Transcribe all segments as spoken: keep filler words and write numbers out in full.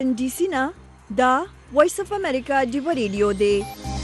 D C نه دا وایس اف امریکا ډیو ریډیو دی.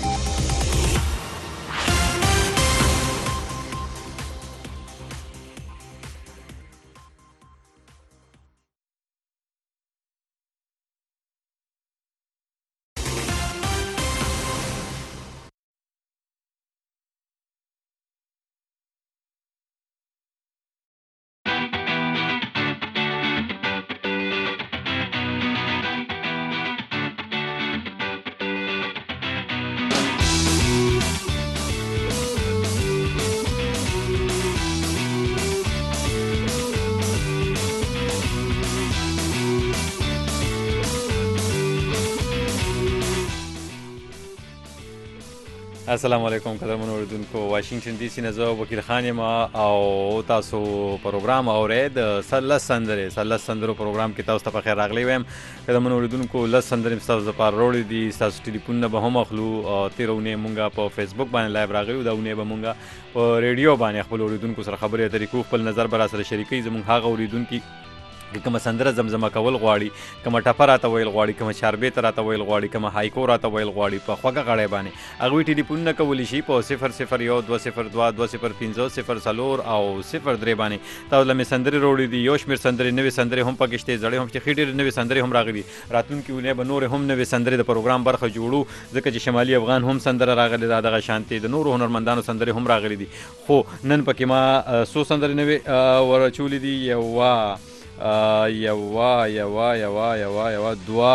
السلام علیکم قدرمنو اوریدونکو، واشنگټن ډي سي نه زه وکیل خان یم او تاسو پروګرام اورئ د لس سندرې لس سندرو پروګرام کې تاسو ته په خیر راغلی وایم. قدرمنو اوریدونکو، لس سندرې ستاسو دپاره راوړي دي. ستاسو ټلیفونونه به هم اخلو. تېره اونۍ مونږ په فیسبوک باندې لایو راغلي، دا اونۍ به مونږ په ریډیو باندې خپل اوریدونکو سره خبرې اترې کوو، خپل نظر به راسره شریکوي. زموږ هغه اوریدونکي کومه سندره زمزمه کول غواړي، کومه ټپه راته ویل غواړي، کومه چاربیته راته ویل غواړي، کومه هایکو راته ویل غواړي په خوږه غړی باندې، هغوی ټلیفونونه کولی شي په صفر صفر یو دوه صفر دوه دوه صفر پنځه صفر څلور او صفر درې باندې. تاسو له مې سندرې راوړي دي، یو شمېر سندرې نوې سندرې هم پکې شته، زړې هم شته، ښې ډېرې نوې سندرې هم راغلي. راتلونکي اونۍ به نورې هم نوې سندرې د پروګرام برخه جوړو، ځکه چې شمالي افغان هم سندره راغلې ده، دغه شانتې د نورو هنرمندانو سندرې هم راغلي دي. خو نن پکې ما څو سندرې نوې ورچولې دي. یوه یوه یوه یوه یوه یوه دوه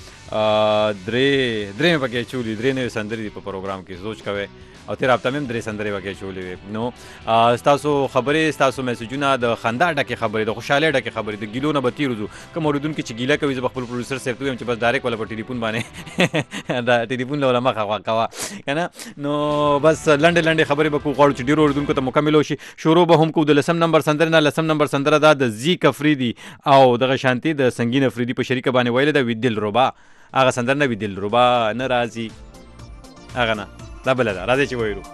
درې درې مې پکې اچولي، درې نوې سندرې دي په پروګرام کې. سوچ کوئ او تېره هفته مې هم درې سندرې پکې اچولې وې. نو ستاسو خبرې، ستاسو میسجونه د خندا ډکې خبرې، د خوشحالۍ ډکې خبرې، د ګیلو نه به تېر وځو. کوم اورېدونکي چې ګیله کوي، زه به خپل پروډیوسر صاحب ته وایم چې بس ډایرکټ ولا په ټلیفون باندې دا ټلیفون له ولا مخه کوه که نه. نو بس لنډې لنډې خبرې به کوو، غواړو چې ډېرو اورېدونکو ته مکمل وشي. شروع به هم کوو د لسم نمبر سندرې نه. لسم نمبر سندره دا د زیک افریدي او دغه شانتي د سنګین افریدي په شریکه باندې ویلې ده، وي دلربا. هغه سندره نه وي دلربا نه راځي، هغه نه، دا بله ده. راځئ چې وویلو.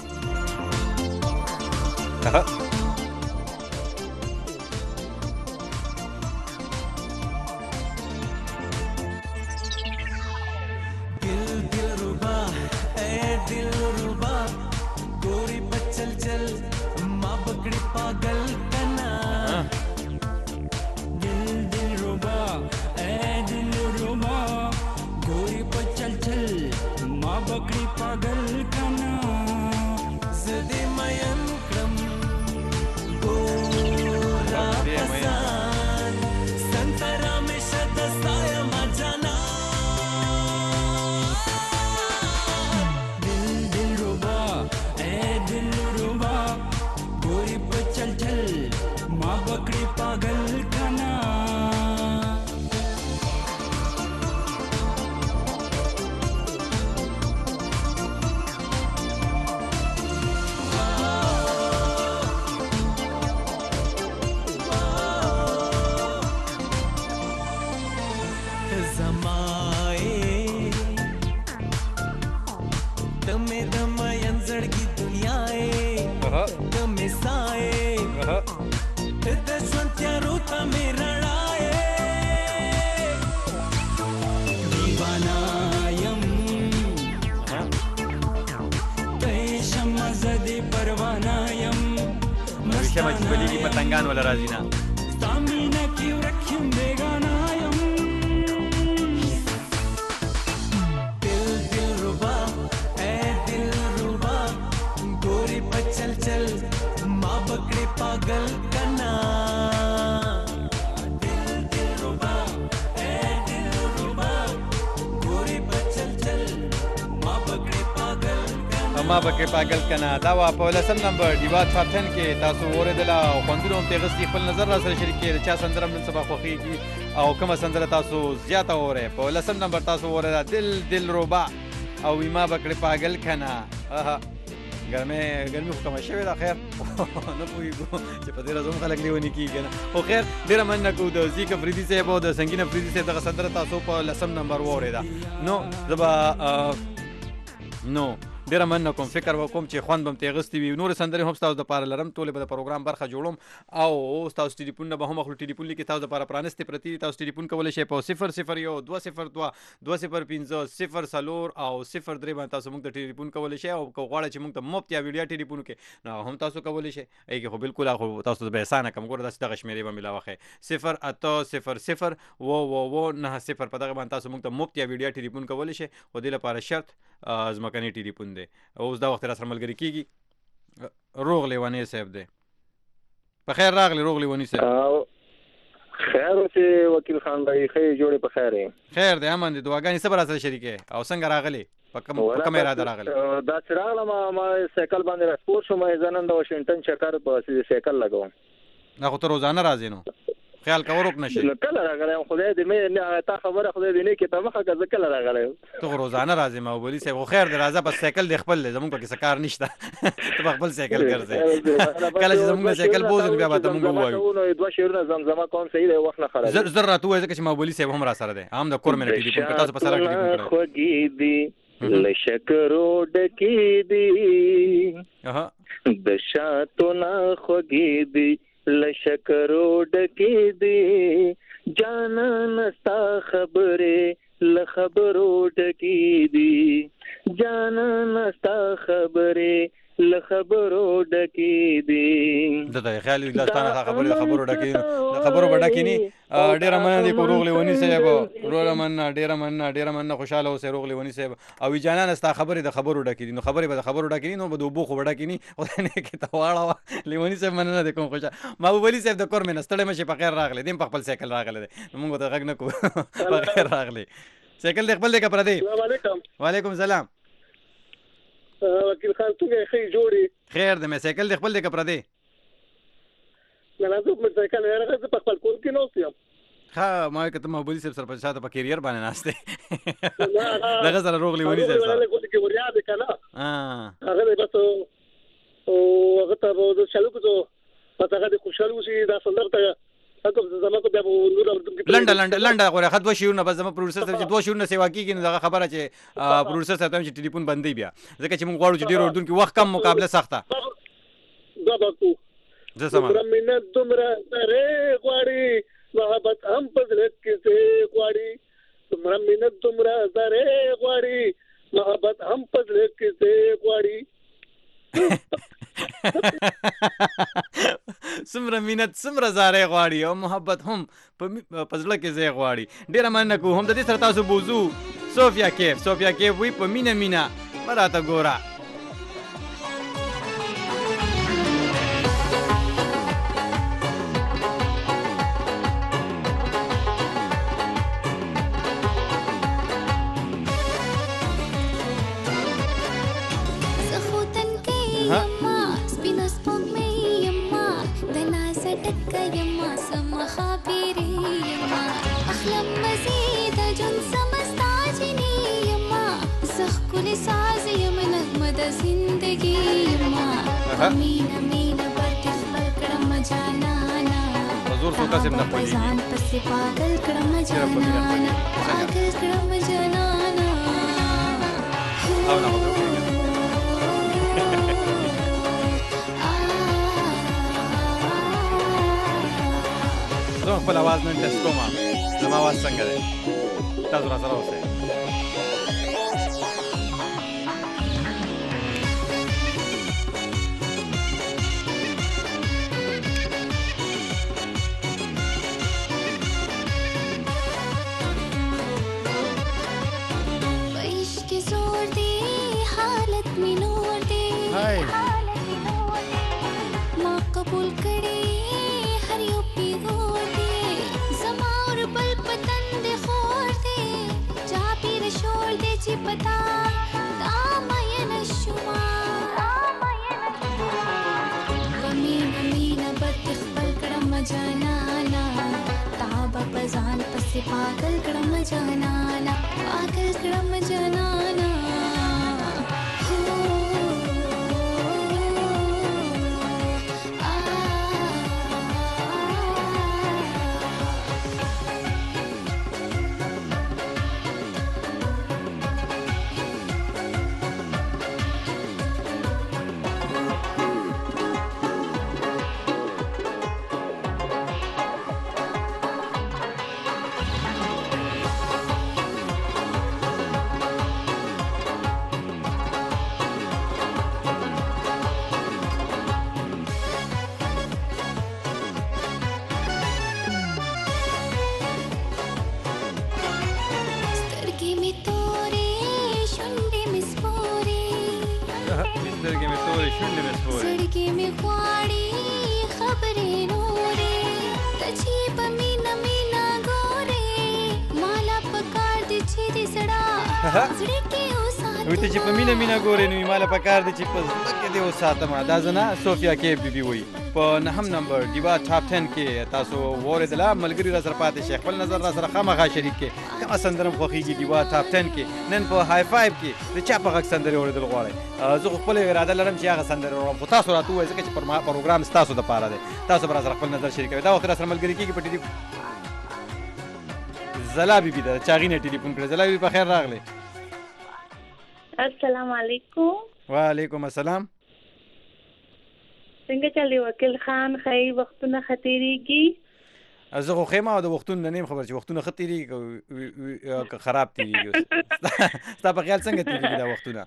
بلیږي پتنګان ولا راځي نه. ما پکې پاگل کنه. دا وه په لسم نمبر ډیوا ټاپ ټن کې تاسو واورېدله او خوندونه هم ترې اخیستي. خپل نظر را سره شریک کړئ، د چا سندره هم نن سبا خوښېږي او کومه سندره تاسو زیاته واورئ. په لسم نمبر تاسو واورېده دل دل ربا او ما پکې پاگل کنه. ګرمۍ ګرمي خو کمه شوې ده، خیر نه پوهېږو چې په دې ورځ هم خلک لیوني کېږي نه. خو خیر ډېره مننه کوو د زیک افریدي صاحب او د سنګین افریدي صاحب دغه سندره تاسو په لسم نمبر واورېده. نو زه به نو ډیره مننه کوم فکر وکوم چې خوند بم ته غستې وي نور سندرې هم تاسو د پاره لرم ټول به د پروګرام برخه جوړوم او تاسو ټلیفون نه به هم خپل ټلیفون لیکي تاسو د پاره پرانستې پرتی تاسو ټلیفون کولای شئ په صفر صفر یو دوه صفر دوه دوه صفر پنځه صفر څلور او صفر درې باندې تاسو موږ ته ټلیفون کولای شئ او کو غواړئ چې موږ ته مفت یا ویډیو ټلیفون کې نو هم تاسو کولای شئ ایګه خو بالکل خو تاسو به اسانه کوم ګور داسې دغه شمیرې به ملاوخه صفر اته صفر صفر و و و نه صفر په دغه باندې تاسو موږ ته مفت یا ویډیو ټلیفون کولای شئ خو د لپاره شرط ځمکني ټلیفون دی اوس دا وخت را سره ملګری کیږي روغ لیوانی صاحب دی په خیر راغلی روغ لیوانی صاحب خیر اوسې وکیل خان بھائی خیر جوړې په خیر یې خیر دی امن دي دعاګانې څه به راسره شریکې او څنګه راغلی په کوم په کومه اراده راغلی دا چې راغلم ما سایکل باندې راسپور شوم زه نن د واشنګټن چکر په سایکل لګوم دا خو ته روزانه راځې نو خیال کوه روک نشي کله راغلی خدای دې مې تا خبره خدای دې نه کې ته مخه که زه کله راغلی ته خو روزانه راځې محبولي صاحب خو خیر دی راځه بس سایکل دې خپل دی زموږ پکې څه کار نشته ته به خپل سایکل ګرځې کله چې زموږ سایکل بوځو نو بیا به ته موږ ووایو دوه شعرونه زمزمه کوم صحیح دی وخت نه خراب زر زر راته ووایه ځکه چې محبولي صاحب هم را سره دی هم د کور مې ټلیفون کړ تاسو په سره ټلیفون کړی خوږې دي له شکرو ډکې دي د شاتو نه خوږې دي لشکرو ډکې دي جانان ستا خبرې له خبرو ډکې دي جانان ستا خبرې له خبرو ډکې دي دا د خیال د ستانه خبرې د خبرو ډکې د خبرو بډکې ني ډیره مننه دی کو روغلی ونی صاحب روغ مننه ډیره مننه ډیره مننه خوشاله اوسه روغلی ونی صاحب او جانان ستا خبرې د خبرو ډکې دي نو خبرې به د خبرو ډکې نو به د وبو خو بډکې ني خدای نه کې ته واړه لیونی صاحب مننه دی کوم خوشاله محبوب علي صاحب د کور مې نستړی مشه په خیر راغلی دیم په خپل سایکل راغلی نو موږ ته غږ نه کو په خیر راغلی سایکل دې خپل دې کا پر دی السلام علیکم وعلیکم السلام وکیل خان څنګه خې جوړې خیر دې مې سایکل دې خپل دې کا پر دی نه نه زه په سایکل راغلی په خپل کور کې نو سیم ها ما کته محبوب صاحب سره په شاته په کیریئر باندې ناشته دغه سره روغلی ونی صاحب سره کو کې وریا ده کنه ها هغه بس او هغه ته وو چالو کو پته هغه خوشاله وسی دا سندر ته هغه زما کو بیا نور لنډه لنډه لنډه غوړه خد و شیونه بس زما پروډوسر سره چې دوه شیونه سیوا کیږي نو دغه خبره چې پروډوسر سره چې ټلیفون بندي بیا ځکه چې موږ غواړو چې ډیر اردن کې وخت کم مقابله سخته دا باکو زه سم رمینه دومره سره غواړي محبت هم پزړه کې سه غواړي تمره مینت تمره سره غواړي محبت هم پزړه کې سه غواړي سمره مینت سمره زاره غواړي او محبت هم په زړه کې زه غواړي ډیره مننه کوم هم د دې سره تاسو بوزو سوفیا کیف سوفیا کیف وی په مینا مینا مراته ګورا مینا مینا پټ خپل کړم جانانا حضور سو قسم نه پوي ځان پسې پاگل کړم جانانا پاگل کړم جانانا او نه زه خپل आवाज نن ټیسټ کوم زما आवाज څنګه ده تاسو را سره اوسئ قبول کړي هر یو پیغور دی زما اور بل پتن دی خور دی چا پیر شور دی چې پتا دا مې نشما کمی مینه بد خپل کړم جانانا تاب پزان پسې پاگل کړم جانانا پاگل کړم جانانا سترګې مې تورې شونډې مې سپورې زړګي مې غواړي خبرې نورې د چې په مینا مینا ګورې مالا پکار دي چې دې زړه زړه کې وي ته چې په مینه مینه ګورې نو ماله پکار دی چې په زړه کې دې وساتم دا زه نه صوفیا کیف بیبي وایي په نهم نمبر ډیوا ټاپ ټن کې تاسو واورېدله ملګري را سره پاتې شي خپل نظر را سره خامخا شریک کې کومه سندره م خوښېږي ډیوا ټاپ ټن کې نن په های فایو کې د چا په غږ سندرې اورېدل غواړئ زه خو خپله اراده لرم چې هغه سندرې واورم خو تاسو راته ووایئ ځکه چې پروګرام ستاسو دپاره دی تاسو به را سره خپل نظر شریکوئ دا وخت را سره ملګري کېږي په ټلي زلا بیبي ده چاغي نه ټلیفون کړی زلا بیبي په خیر راغلی السلام علیکم وعلیکم السلام څنګه چلی وکیل خان خی وختونه ختیریږي زه خو خیمه او د وختونو نه نیم خبر چې وختونه ښه تېرېږي که خراب تېرېږي ستا په خیال څنګه تېرېږي دا وختونه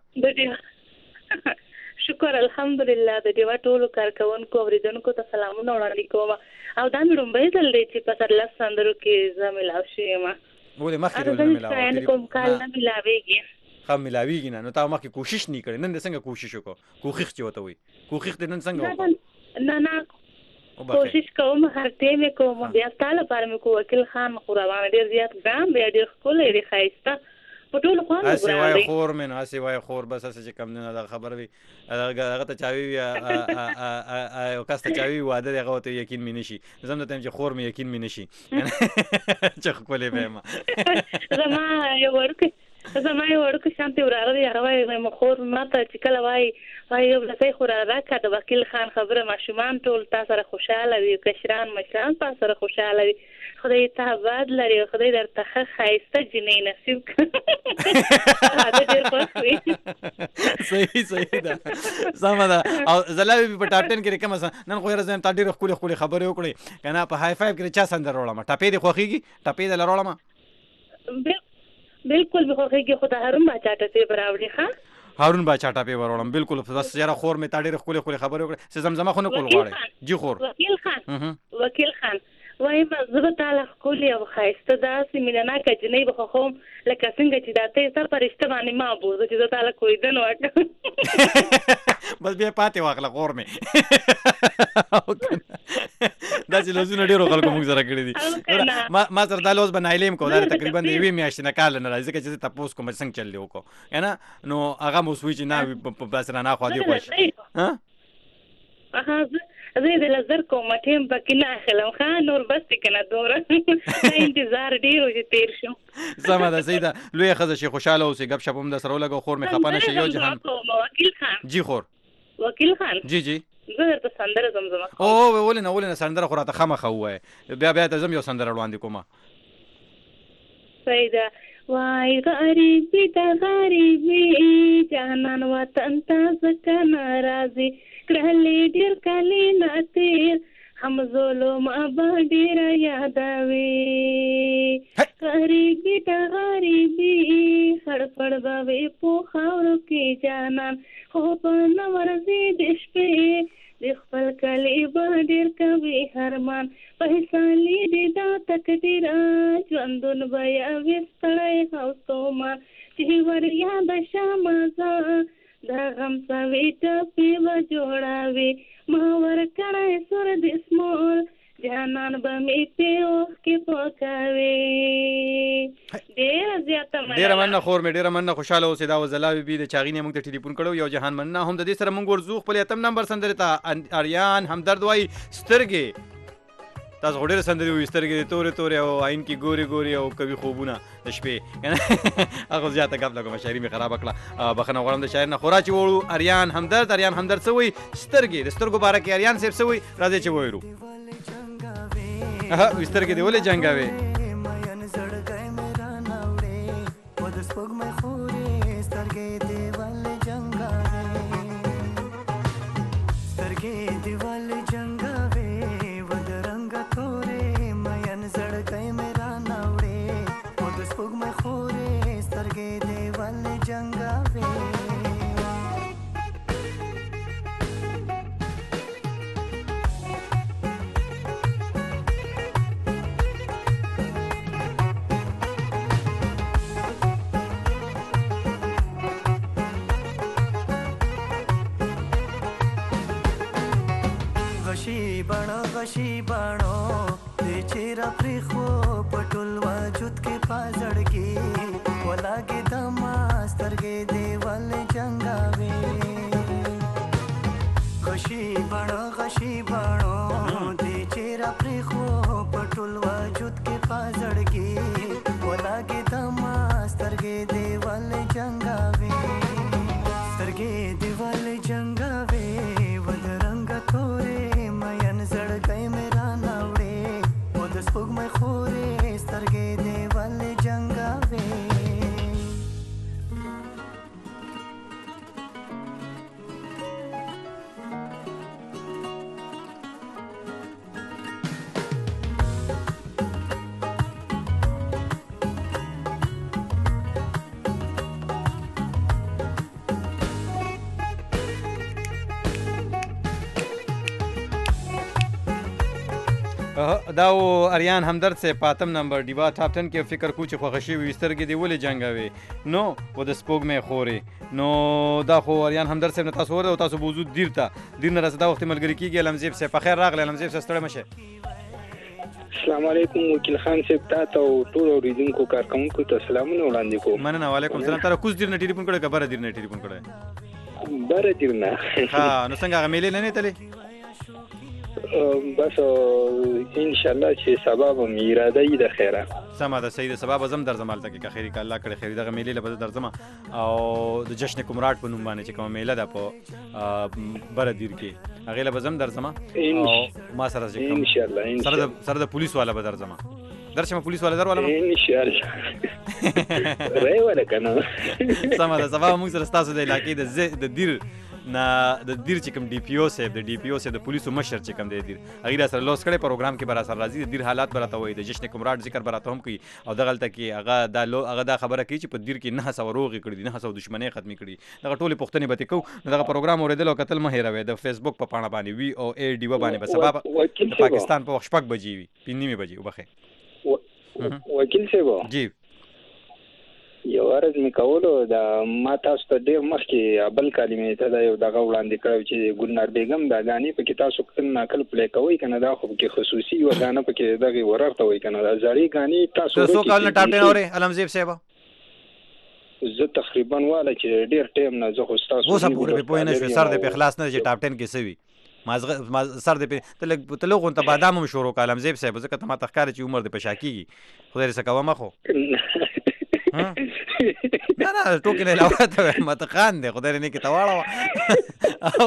شکر الحمدلله د ډیوا ټولو کارکوونکو اورېدونکو ته سلامونه وړاندې کوم او دا مې لومبی ځل دی چې په سرلس سندرو کې زه میلاو شوې یم ولې مخکې ډول نه میلاو کوم کال نه میلاویږي ښه میلاویږي نه نو تا مخکې کوشش نه کړی نن دې څنګه کوشش وکړو کوښښ چې ورته وایي کوښښ دې نن څنګه وکړو نه نه کوشش کوم هر ټیم کوم بیا ستا لپاره مې کو وکیل خان خو روان ډېر زیات ګران دی ډېر ښکلی ډېر ښایسته په ټولو خواو هسې وایي خور مې نو هسې وایي خور بس هسې چې کم نه دغه خبره وي هغه ته چا وي یو کس ته چا وي واده دی هغه ورته یقین مې نه شي زه هم درته یم چې خور مې یقین مې نه شي چې ښکلې به یم زما یو وړوکی زما یو وړوکی شانتې وراره دی هغه وایي خور ما ته چې کله وایي وایي یو لسی خو را راکړه د وکیل خان خبره ماشومان ټول تا سره خوشحاله وي کشران مشران تا سره خوشحاله وي خدای ته آباد لري خدای درته ښه ښایسته جینۍ نصیب کړي ډېر خوښ وي صحیح صحیح ده سمه ده او زلا بیبي په ټاپ ټن کې کومه نن خو یاره زه تا ډېرې ښکلې ښکلې خبرې وکړې که نه په های فایو کې د چا سندره راوړم ټپې دې خوښېږي ټپې دله راوړم بالکل به خوښېږي خو د هارون باچا ټپې به راوړي ښه هارون باچا ټپې به راوړم بالکل بس یاره خور مې تا ډېرې ښکلې ښکلې خبرې وکړې چې زمزمه خو نه کول غواړې جي خور وکیل خان وکیل خان وایم زه به تاله ښکلې او ښایسته داسې مینهناکه جینۍ به خوښوم لکه څنګه چې دا ته سر په رشته باندې ما بوزه چې زه تاله کویدن وکړم بس بیا پاتې واخله خور مې داسې لوزونه ډېرو خلکو موږ سره کړي دي ما سره دا لوز به نایلې م کوو دا تقریبا د یوې میاشتې نه کال نه راځي ځکه چې زه تپوس کوم چې څنګه چل دې وکړو که نه نو هغه مو وسوي چې نه داسې رانه خوا دې خوښ زه یې د لزر کوم ټیم پکې نه اخلم ښه نور بس دی که نه دومره انتظار ډېر و چې تېر شو سمه ده صحیح ده لویه ښځه چې خوشحاله اوسې ګپ شپ هم در سره ولګو خور مې خفه نه شي یو جهان وکیل خان جي خور وکیل خان جی جی زه درته سندره زمزمه او ولې نه ولې نه سندره خو راته خامخا ووایه بیا بیا ته زه هم یو سندره وړاندې کومه صحیح ده وای غریبي د غریبي جانان وطن ته ځکه ناراضي کړلې ډېر کلونه تېر هم ظلم به ډېره یادوي غریبي د غریبي خړپړ به وي په خاورو کې جانان خو په نه ورځي د شپې د خپل کلي به ډېر کوي هرمان په حسالي دې دا تقدیر ژوندون به یوې ستړی او ستومان چې ور یاده شمه زه د غم سوي ټپې به جوړوي ما ورکړی سور د سمول جانان به مې پې اوښکې پاکوي ډېره زیاته مننه ډېره مننه خور مې ډېره مننه خوشحاله اوسې دا وزلا بیبي د چاغي نه موږ ته ټلیفون کړو یو جهان مننه هم د دې سره موږ ورځو خپل اتم نمبر سندرې ته اریان همدرد وایي سترګې تاسو خو ډېرې سندرې وایي سترګې دې تورې تورې او عین کې ګورې ګورې او کوي خوبونه د شپې هغه زیاته ګپ لګومه شاعري مې خرابه کړه بښنه غواړم د شاعر نه خورا چې وړو اریان همدرد اریان همدرد څه وایي سترګې د سترګو باره کې اریان صاحب څه وایي راځئ چې وویرو سترګې دې ولې جنګوې کې پازړګي ولاګي د ماسترګې دیوال جنگاوي غشي بڼو غشي بڼو دې چیرې پرې خو پټول وجود کې پازړګي ولاګي د ماسترګې دیوال جنگاوي سترګې دیوال جنگاوي ودرنګ تورې مېن زړګې میرا ناوړې او د سپوږمۍ خورې سترګې دیوال جنگاوي دا و اریان همدرد سے پاتم نمبر ډیوا ټاپ ټن کې فکر کو چې خوښ شي وي سترګې دی ولې جنگاوي نو و د سپوږمۍ خورې نو دا خو اریان همدرد صاحب نه تاسو ور او تاسو بوزو دیر ته دیر نه رسدا وخت ملګری کیږي لمزیب صاحب په خیر راغله لمزیب صاحب ستړی مشه السلام علیکم وکیل خان صاحب تاسو او ټول اوریدونکو کارکونکو ته سلامونه وړاندې کوم مننه وعلیکم السلام تاسو کوز دیر نه ټلیفون کړه کبره دیر نه ټلیفون کړه بره دیر نه ها نو څنګه هغه میلې نه نه تلې بس ان شاء الله چې سبب اراده ای د خیره سمه ده صحیح ده سبب زم در زمال تک که خیری ک الله کړه خیری دغه میلې له در زما او د جشن کومراټ په نوم باندې چې کوم میله ده په بر دیر کې هغه له زم در زما او ما سره چې ان شاء الله سره د سره د پولیس والا به در زما درشم پولیس والا در والا ان شاء الله رای ولا کنه سمه ده سبب موږ سره تاسو د علاقې د د دیر نه د دیر چې کوم ډي پی او صاحب د ډي پی او صاحب د پولیسو مشر چې کوم دی دیر هغه سره لوس کړي پروګرام کې برا سره راځي د دیر حالات براته وي د جشن کومراټ ذکر براته هم کوي او دغه تل کې هغه د هغه د خبره کوي چې په دیر کې نه سو روغي کړي نه سو دښمنۍ ختمي کړي دغه ټولې پښتنې به کو دغه پروګرام اوریدل او قتل مه هیروي د فیسبوک په پاڼه باندې وی او ای ډی و باندې به سبب پاکستان په وخت شپږ بجې وي پینځه بجې وبخه وکیل صاحب جی یو ورځ مې کولو دا ما تاسو ته ډېر مخکې بل کلمې ته دا یو دغه وړاندې کړو چې ګلنار بیګم دا غانې پکې تاسو کتل ناکل پلی کوئ کنه دا خو کې خصوصي و غانه پکې دغه ورغته وای کنه دا زړې غانې تاسو تاسو کال نه ټاپ ټن اوري علمزیب صاحب زه تقریبا والا چې ډېر ټیم نه زه خو تاسو اوس پورې په پوینه شو سر د اخلاص نه چې ټاپ ټن کې سوي مازغه سر د تل تلغه ته بادام هم شروع کالم زیب صاحب ځکه ته ما تخکار چې عمر د پشاکیږي خدای رسه کوه مخو نه نه ټوکې نه علاوه ته ماته خان دی خدای نه کې تواړه او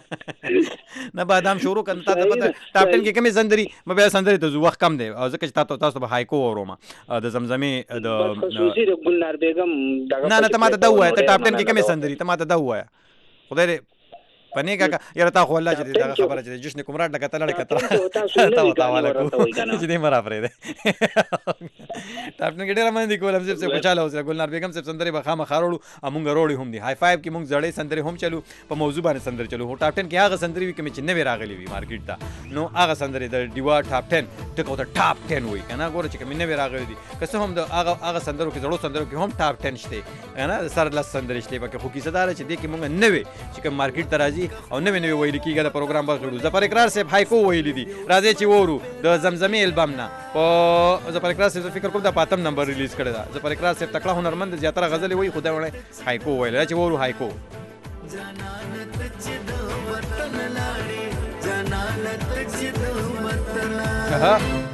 نه بادام شروع کړه ته پته ټاپ ټن کې کومې سندري مې بیا سندري ته وخت کم دی او ځکه چې تاسو تاسو به هایکو وروم د زمزمې د خصوصي د ګلنار بیگم نه نه ته ماته دا وایې ته ټاپ ټن کې کومې سندري ته ماته دا وایې خدای پنی کا یاره تا خو الله چې دا خبره چې جشن کومراټ لکه تلړ کتره تا وتا والا کو چې دې مرا پرې ده تاسو کې ډېر باندې کولم چې څه پچاله اوسه ګلنار بیگم صاحب سندري بخامه خاروړو امونګ روړي هم دي هاي فایو کې مونږ زړې سندري هم چلو په موضوع باندې سندري چلو ټاپ ټن کې هغه سندري وي کوم چې نوې راغلي وي مارکیټ ته نو هغه سندري د ډیوا ټاپ ټن ټکو ته ټاپ ټن وي کنه ګوره چې کوم نوې راغلي دي که څه هم د هغه هغه سندرو کې زړو سندرو کې هم ټاپ ټن شته کنه سر لاس سندري شته پکې خو کیسه دار چې دې کې مونږ نوې چې کوم مارکیټ ته راځي او نوې نوې ویل کیږي د پروګرام په جوړو ظفر اقرار صاحب هایکو ویل دي راځي چې وورو د زمزمې البم نه په ظفر اقرار صاحب فکر کوم د پاتم نمبر ریلیز کړی دا ظفر اقرار صاحب تکړه هنرمند زیاتره غزل وی خدای وړي هایکو ویل چې وورو هایکو ها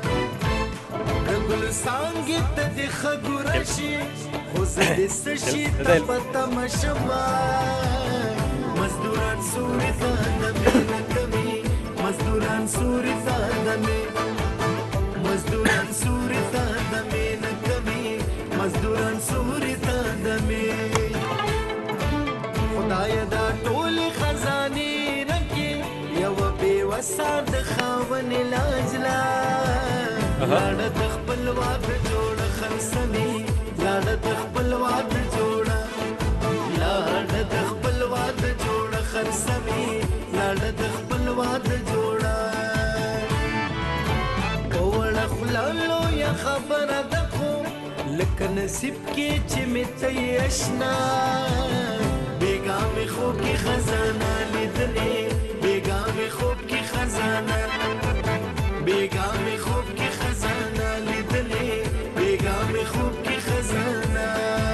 ګل سانګت د خګورشي خو زه سشي پتا مشما مزدوران سوري زادمي نکمي مزدوران سوري زادمي مزدوران سوري زادمي نکمي مزدوران سوري زادمي خدای دا ټول خزاني رکي یو بي وساد خاون لاجلا لاړ تخپل واد جوړ خلسمي لاړ تخپل واد جوړ لاړ تخپل واد جوړ خلسمي لاړ تخپل واد جوړ اول خلالو یا خبر دخو لکه نصیب کې چې مې تیشنا بیگا می خوب کی خزانه لیدلې بیگا می خوب کی خزانه بیگا می خوب کی خزانه لیدلې بیگا می خوب کې خزانه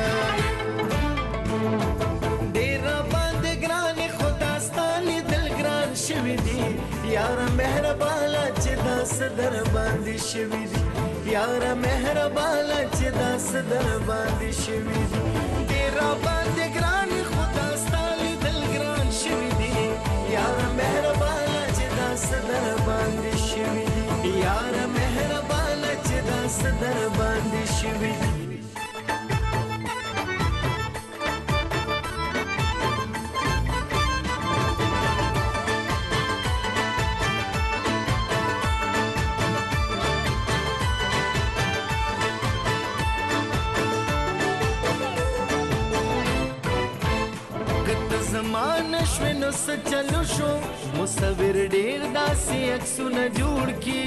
ډېر باندې ګران خدا ستاني دل ګران شوي دي یاره مهربانه چې داس در باندې شوي دي یاره مهربانه چې داس در باندې شوي دي ډېر باندې ګران خدا ستاني دل ګران شوي دي یاره مهربانه چې داس در باندې شوي دي یاره مهربانه چې داس در باندې شوي دي زمانه شوه نو څه چلو شو مصور ډېر داسې عکسونه جوړ کړي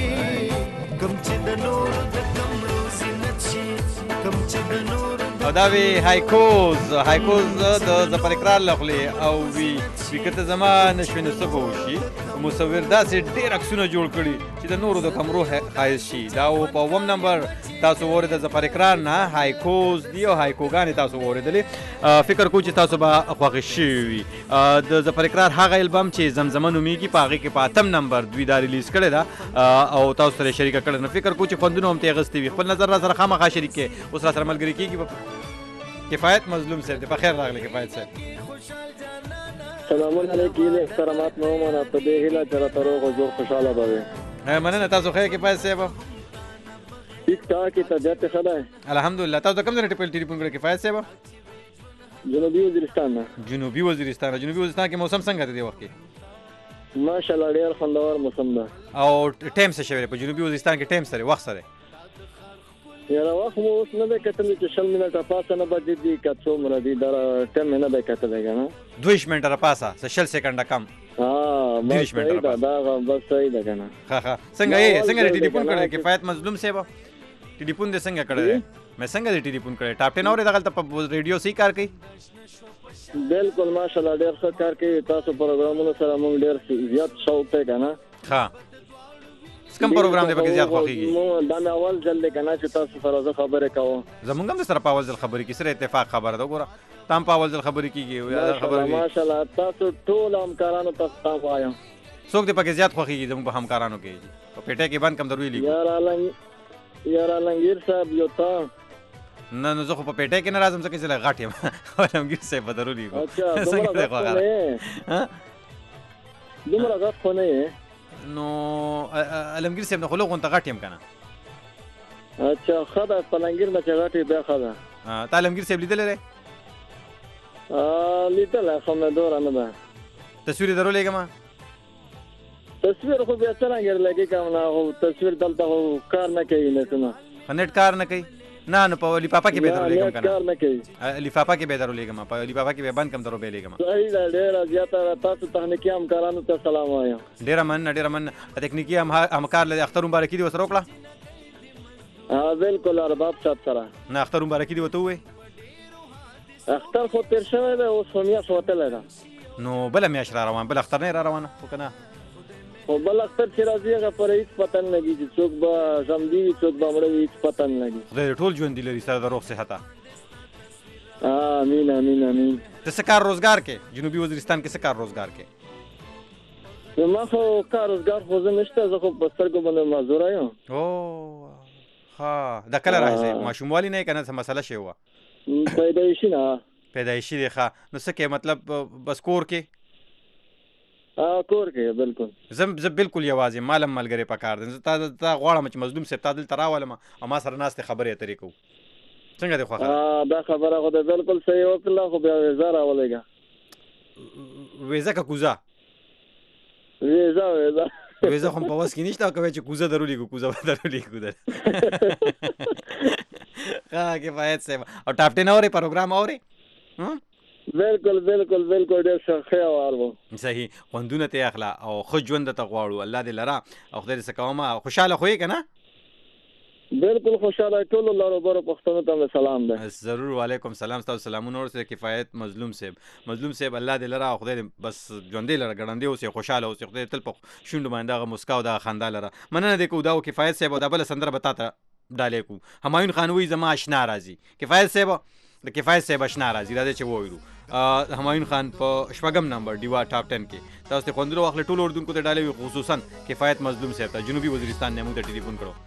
کوم چې د نورو د کمرو زینت شي کوم چې د نورو او دا وی هایکوز هایکوز د ظفر اقرار لخلې او وی وی کته زمانه شوه نو څه به وشي مصور داسې ډېر عکسونه جوړ کړي چې د نورو د کمرو ښایست شي دا په اووم نمبر تاسو اورېده ظفر اقرار نه هایکوز دی او هایکوګانې تاسو اورېدلې فکر کوم چې تاسو به خوښ شوي وي د ظفر اقرار هغه البم چې زمزمه نومیږي په هغې کې په اتم نمبر دوی دا ریلیز کړې ده او تاسو سره شریکه کړې نو فکر کوم چې خوندونه هم ترې اخیستي وي خپل نظر را سره خامخا شریک کړې اوس را سره ملګري کېږي کفایت مظلوم صاحب دی په خیر راغلی کفایت صاحب سلامونه علیکم احترامات مو ومنه په دې هیله چې راته روغ او جوړ خوشحاله به وي مننه تاسو ښه کفایت صاحب ټیک ټاک طبیعت ښه دی الحمدلله تاسو د کوم ځای نه ټلیفون کړی کفایت صاحب جنوبي وزیرستان نه جنوبي وزیرستان جنوبي وزیرستان کې موسم څنګه دی د وخت کې ماشاءالله ډېر خوندور موسم ده او ټایم څه شوی په جنوبي وزیرستان کې ټایم سره وخت سره یاره وخت مو اوس نه دی کتلی چې شل منټه پاسه نه بجې دي که څومره دي دا ټایم مې نه دی کتلی که نه دویش منټه راپاسه څه شل سیکنډه کم بس صحیح ده دا بس صحیح ده که نه ښه ښه څنګه یې څنګه دې ټلیفون کړی کفایت مظلوم صاحب ټلیفون دې څنګه کړی دی مې څنګه دې ټلیفون کړی ټاپ ټین اورې دغلته په ریډیو صحیح کار کوي بالکل ماشاءالله ډېر ښه کار کوي تاسو پروګرامونو سره موږ ډېر زیات شوق دی که نه ښه کوم پروګرام دی پکې زیات خوښیږي دا مې اول ځل دی که نه چې تاسو سره زه خبرې کوم زمونږ هم د سره په اول ځل خبرې کېږي سره اتفاق خبره ده وګوره تا هم په اول ځل خبرې کېږي ماشاءالله تاسو ټول همکارانو ته سلام وایم څوک دې پکې زیات خوښیږي زموږ په همکارانو کې په پیټۍ کې بند کم در ویلي یاره عالمګیر صاحب یو تا نه نو زه خو په پیټۍ کې نه راځم ځکه چې لږ غټ یم عالمګیر صاحب به ضروري دومره غټ خو نه یې نو عالمګیر صاحب نه خو لږ غونته غټ یم که نه اچھا ښه ده پلنګیر نه چې غټ یې بیا ښه ده تا عالمګیر صاحب لیدلی دی لیدلی خو مې دوره نه ده تصویر یې درولېږم تصویر خو بیا څرنګه لګي کوم نه خو تصویر دلته خو کار نه کوي نتونه نیټ کار نه کوي نه نو په لفافه کې به درولېږم که کار نه کوي لفافه کې به درولېږم په لفافه کې به بند کم دروبېلېږم صحیح ده ډېره زیاته تاسو تخنیکي همکارانو ته سلام وایم ډېره مننه ډېره مننه تکنیکي همکار له اختر مبارکي دې ورسره وکړه بالکل ارباب صاحب سره نه اختر مبارکي دې ورته ووایې اختر خو تېر شوی دی اوس خو میاشت وتلی ده نو بله میاشت را روان بل اختر نه را روانه خو که نه خو بل اختر چې راځي هغه پرې هېڅ پته نه لګي چې څوک به ژوندي وي څوک به مړه وي هېڅ پته نه لګي خدای دې ټول ژوندي لري سره د روغ صحته امین امین امین ته څه کار روزګار کې جنوبي وزیرستان کې څه کار روزګار کې ما خو کار روزګار خو زه نشته زه خو په سترګو باندې معذوره یم او ښه دا کله راځي ماشوموالي نه یې که نه څه مسله شوې وه پیدایشي نه پیدایشي دی ښه نو څه کې مطلب بس کور کې کور کې بالکل زه زه بالکل یوازې مال هم ملګری پکار دی زه تا تا غواړم چې مظلوم صاحب تا دلته راولم او ما سره ناستې خبرې اترې کوو څنګه دی خوښه دا خبره خو ده بالکل صحیح وکړله خو بیا ویزه راولېږه ویزه که کوزه ویزه ویزه ویزه خو په وس کې نشته او کوی چې کوزه درولېږو کوزه به درولېږو ښه کفایت صاحب او ټاپ ټین اورې پروګرام اورې بالکل بالکل بالکل ډېر ښه اوار و صحیح خوندونه ته اخلا او ښه ژوند ته غواړو الله دې لره او خدای دې څه کومه خوشحاله خو یې که نه بالکل خوشحاله ټولو لارو برو پښتنو ته مې سلام دی ضرور وعلیکم سلام ستاسو سلامونه ورسره کفایت مظلوم صاحب مظلوم صاحب الله دې لره او خدای دې بس ژوندی لره ګړندی اوسې خوشحاله اوسې خدای تل په شونډو باندې دغه مسکا او دغه خندا لره مننه دې کوو دا و کفایت صاحب او دا بله سندره به تا ته ډالې کو. همایون خان وایي زما اشنا راځي. کفایت صاحب د کفایت صاحب اشنا راځي راځي چې وویلو همایون خان په شپږم نمبر ډیوا ټاپ ټن کې تاسو ته خوندونه واخلئ. ټولو اردوونکو ته ډالۍ وي خصوصا کفایت مظلوم صاحب ته جنوبي وزیرستان نه موږ ته ټلیفون کړو.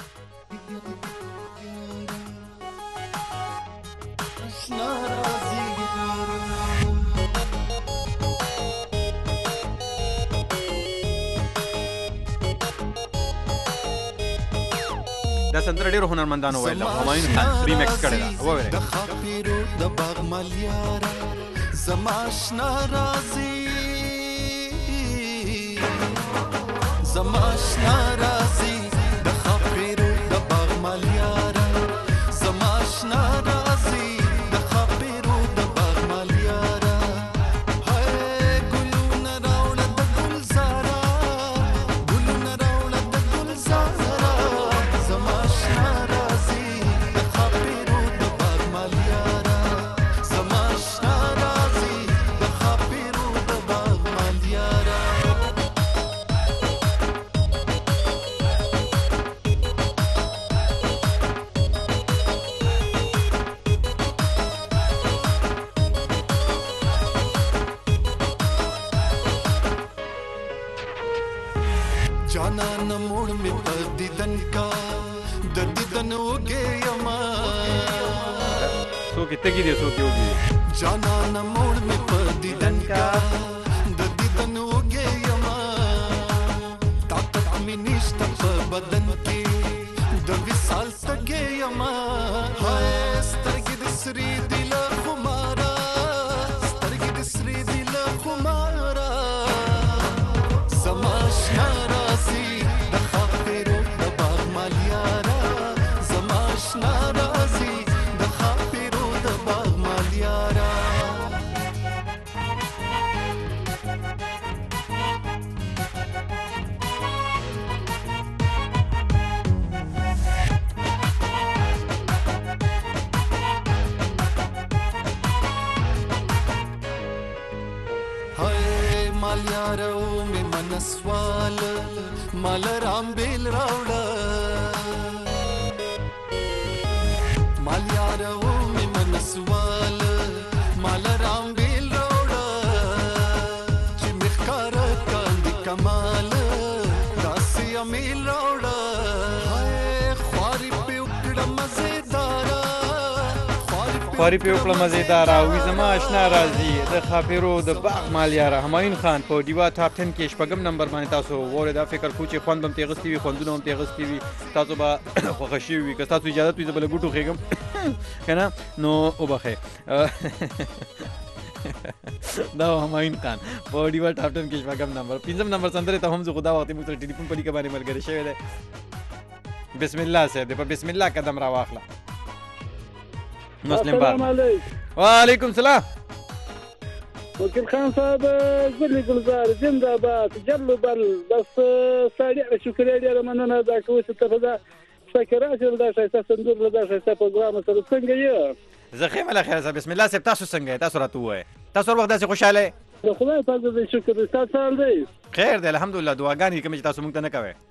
دا سندره ډېرو هنرمندانو ویل همایون خان ریمیکس کړې ده. وویل د خاطرو د باغ مالیارا زما آشنا راځي زما آشنا راځي د خاطرو د باغ مالیارا زما آشنا راځي د خاطرو د باغ مالیارا هاي ګلونه راوړه د ګلزارا ګلونه راوړه د ګلزارا زما آشنا راځي د خاطرو د باغ مالیارا زما آشنا راځي د خاطرو د باغ مالیارا. जाना न मोड़ में पर दीदन का द दीदन हो गए यमा सो कितने की दे सो की होगी जाना न मोड़ में पर दीदन का द दीदन हो गए यमा ताकत में निष्ठ पर बदन के द विशाल सगे यमा हाय स्तरगी दिसरी दिल खुमारा स्तरगी दिसरी दिल खुमारा زما آشنا راځي د خاطرو د باغ مالیارا زما آشنا راځي د خاطرو د باغ مالیارا. هاي مالیارو می منسوال مال رام بیل راوڑا مالیارو می منسوال مال رام بیل راوڑا چی مخکار کاندی کمال داسی امیل راوڑا هاي خواری پی اکڑا مزیدارا خواري په وکړه مزیداره وي زما اشنا راځي د خاپیرو د باغ مالیاره. همایون خان په ډیوا ټاپ ټن کې شپږم نمبر باندې تاسو وویل دا فکر کوم چې خوند به هم ترې اخیستي وي خوندونه هم ترې اخیستي وي تاسو به خوښه شوي وي. که ستاسو اجازت وي زه به له ګوټو خېږم که نه نو وبښئ. دا همایون خان په ډیوا ټاپ ټن کې شپږم نمبر. پنځم نمبر سندرې ته هم زه خو دا وخت موږ سره ټلیفون په لیکه باندې ملګری شوی دی. بسم الله صاحب دی په بسم الله قدم را واخله. مسلم بار وعلیکم سلام وکیل خان صاحب ګلې ګلزار زنده باد جلو بل بس سړی شکریا ډېره مننه دا کوي چې ته دا فکر راځي دا ښایسته سندور له دا ښایسته پروګرام سره څنګه یې زه ښه مله خیر صاحب بسم الله صاحب تاسو څنګه تاسو راته ووایئ تاسو هر وخت داسې خوشحاله د خدای په دې شکر دی تاسو څنګه دی خیر دی الحمدلله دعاګانې کومې چې تاسو موږ ته نه کوئ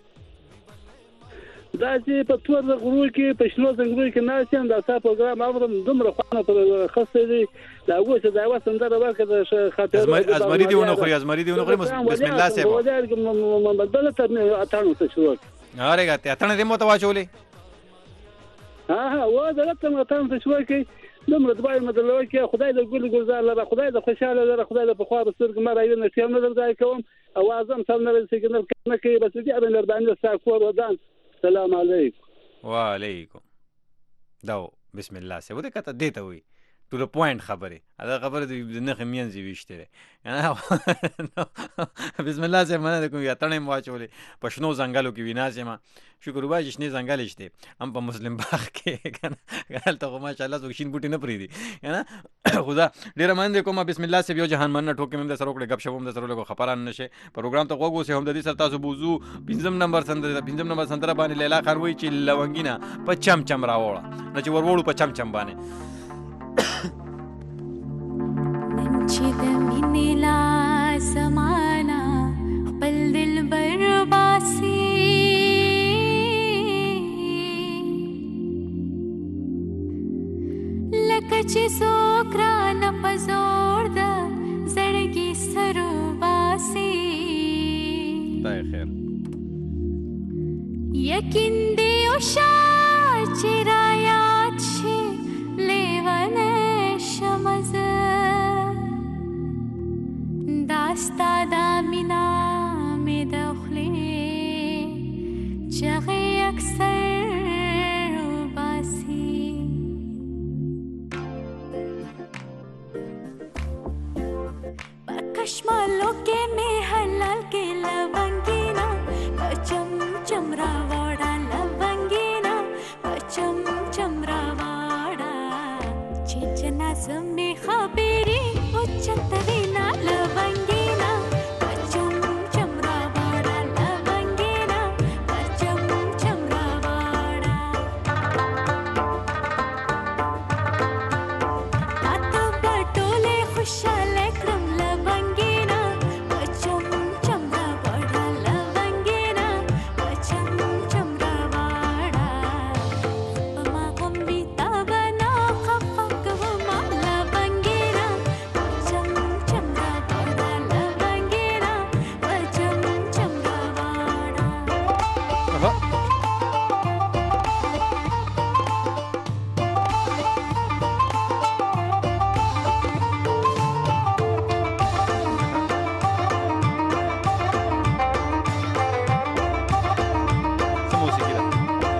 دا چې په تور غرو کې په شنو زنګرو کې ناشم دا تاسو پروګرام اورم دومره خوانه پر خاصه دی دا وڅ دا وسندره ورکړه د خاطر ازمری دی ونه خوري ازمری دی ونه خوري بسم الله صاحب ودار بدل ته اتانو ته شروع اره غته اتنه دې مو ته واچولې ها ها و دا ته اتانو ته شروع کې دومره دبای مدلوي کې خدای د ګل ګلزار لره خدای د خوشاله لره خدای د بخوا بسرګ ما راځي نه څنګه نه ځای کوم اوازم څنګه نه سیګنال کنه کې بس دې ابن ربانه ساکور ودان السلام علیکم وعلیکم دا بسم الله سه وته کته دیته وي ټو د پوینټ خبره دا خبره د نه خمینځي وشته بسم الله سه منه کوم یا تنه مواچولې پښنو زنګالو کې ویناسه ما شکر وبا جشنې زنګال شته هم په مسلم باغ کې کنه غلطه ماشاءالله زوښین بوټي نه پریدي کنه خدا ډیر مننه کوم بسم الله سه یو جهان مننه ټوکې مم د سره وکړه غب شوم د سره لګو خبران نشه پروګرام ته وګو سه هم د دې سره تاسو بوزو پنځم نمبر سندره پنځم نمبر سندره باندې لیلا خان وای چې لونګینا په چم چم راوړه نه چې وروړو په چم چم باندې چې د مینې لا زمانہ خپل دل برباسي لکه چې څوک رانه په زور ده زړګي سرو باسي خدای خیر یقین دی او شا چې را یاد شي لیونی شمزه دا ستا دا مینا مې د خولې چغې اکثر وباسي په کشمالو کې مې حلال کې لونګینا په چم چم را وړه لونګینا په چم چم را وړه چې جنازه مې خبرې او چتوینا لونګینا په چم چم را وړه لونګینا په چم چم را وړه تاته په ټولې خوشاله کړم لونګینا په چم چم را وړه لونګینا په چم چم را وړه په ما غم وي تا به نه خفه کومه لونګینا په چم چم را وړه لونګینا په چم چم را وړه څه موسیقي ده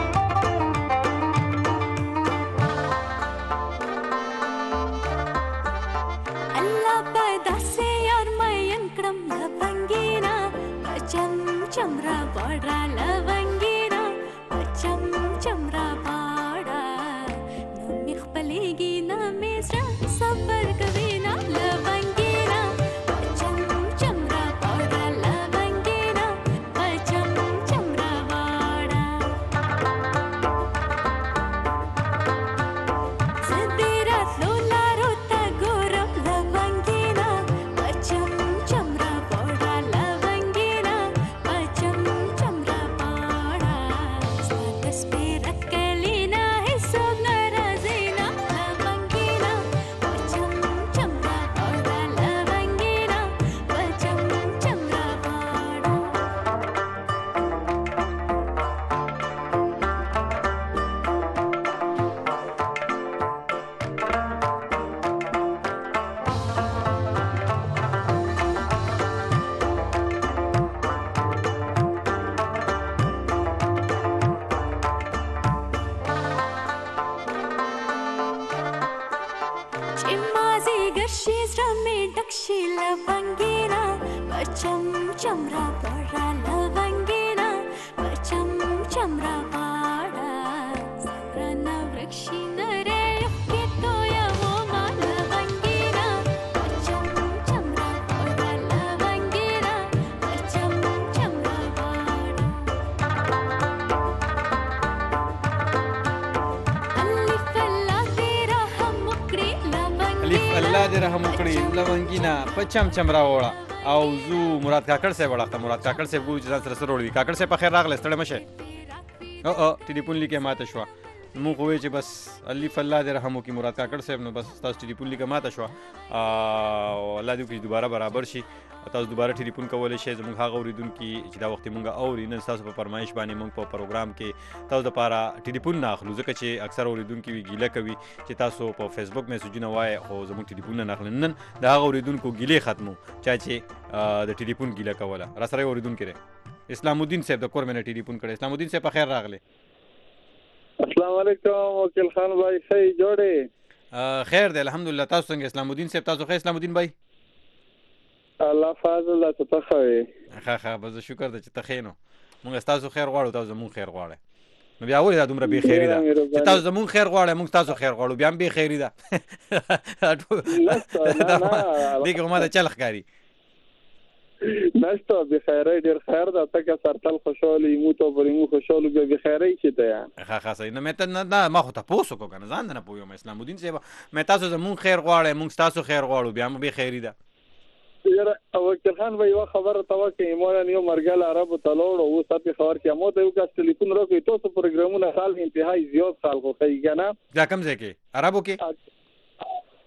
الله په داسې یار مین کړم لونګینا په چم چم را وړه لونګینا په چم چم را وړه نه مې خپلېږي نه مې زړه صبر کوي نه لونګینا په چم چم را وړه لونګینا په چم چم را وړه زه دې راتلو لارو ته ګورم لونګینا په چم چم را وړه لونګینا په چم چم را وړه ستا د سپېره کلي نه هېڅوک نه راځي نه لونګینا په چم چم را وړه لونګینا په چم چم را وړه چې مازدیګر شي زړه مې ډک شي لونګینا په چم چم را وړه لونګینا په چم چم را وړه رانه ورک شي نری اوښکې تویومه لونګینا په چم چم را وړه لونګینا په چم چم را وړه الف الله دې رحم وکړي الف لونګینا الله دې رحم وکړي لونګینا په چم چم را وړه او زو مراد کاکړ صاحب وړاخته مراد کاکړ صاحب ګورو چې ځان سره سره وړي کاکړ صاحب په خیر راغلی ستړی مه شئ او او ټلیفون لیکه ماته شوه مونږ خو وایو چې بس الف الله دې رحم وکړي مراد کاکړ صاحب نو بس تاسو ټلیفون لیکه ماته شوه او الله دې وکړي دوباره برابر شي تاسو دوباره ټلیفون کولی شئ زموږ هغه اورېدونکي چې دا وخت یې مونږ اوري نن ستاسو په فرمایش باندې مونږ په پروګرام کې تاسو دپاره ټلیفون نه اخلو ځکه چې اکثر اورېدونکي وي ګیله کوي چې تاسو په فیسبوک میسجونه وایئ خو زموږ ټلیفون نه اخلي نن د هغه اورېدونکو ګیلې ختمو چا چې د ټلیفون ګیله کوله را سره یې اورېدونکی دی اسلام الدین صاحب د کور مې نه ټلیفون کړی اسلام الدین صاحب په خیر راغلی السلام علیکم وکیل خان بھائی صحیح جوړې خیر دی الحمدلله تاسو څنګه اسلام الدین صاحب تاسو ښه اسلام الدین بھائی الله فضل ته ته خوي ښه ښه بس شکر ده چې ته ښې نو مونږ ستاسو خیر غواړو تاسو زمونږ خیر غواړئ نو بیا ولې دا دومره بې خیري ده چې تاسو زمونږ خیر غواړئ مونږ ستاسو خیر غواړو بیا هم بې خیري ده دې کې خو ما ته چل ښکاري نشته به خیره ډیر خیر ده تکه سرتل خوشاله مو ته پرې مو خوشاله به خیره شي ته یا ښه ښه صحیح نه مې ته نه ما خو تاسو کو کنه ځان نه پوهیږم اسلام الدین صاحب مې تاسو زمونږ خیر غواړئ مونږ تاسو خیر غواړو بیا هم بې خیري ده یاره وکیل خان به یو خبره توکه ایمون یو مرګل عربو تلوړ او ساتي خبر کې مو ته یو کس ټلیفون راکې تاسو پروګرامونه خال انتهایی زیات خلکو کوي کنه دا کوم ځای کې عربو کې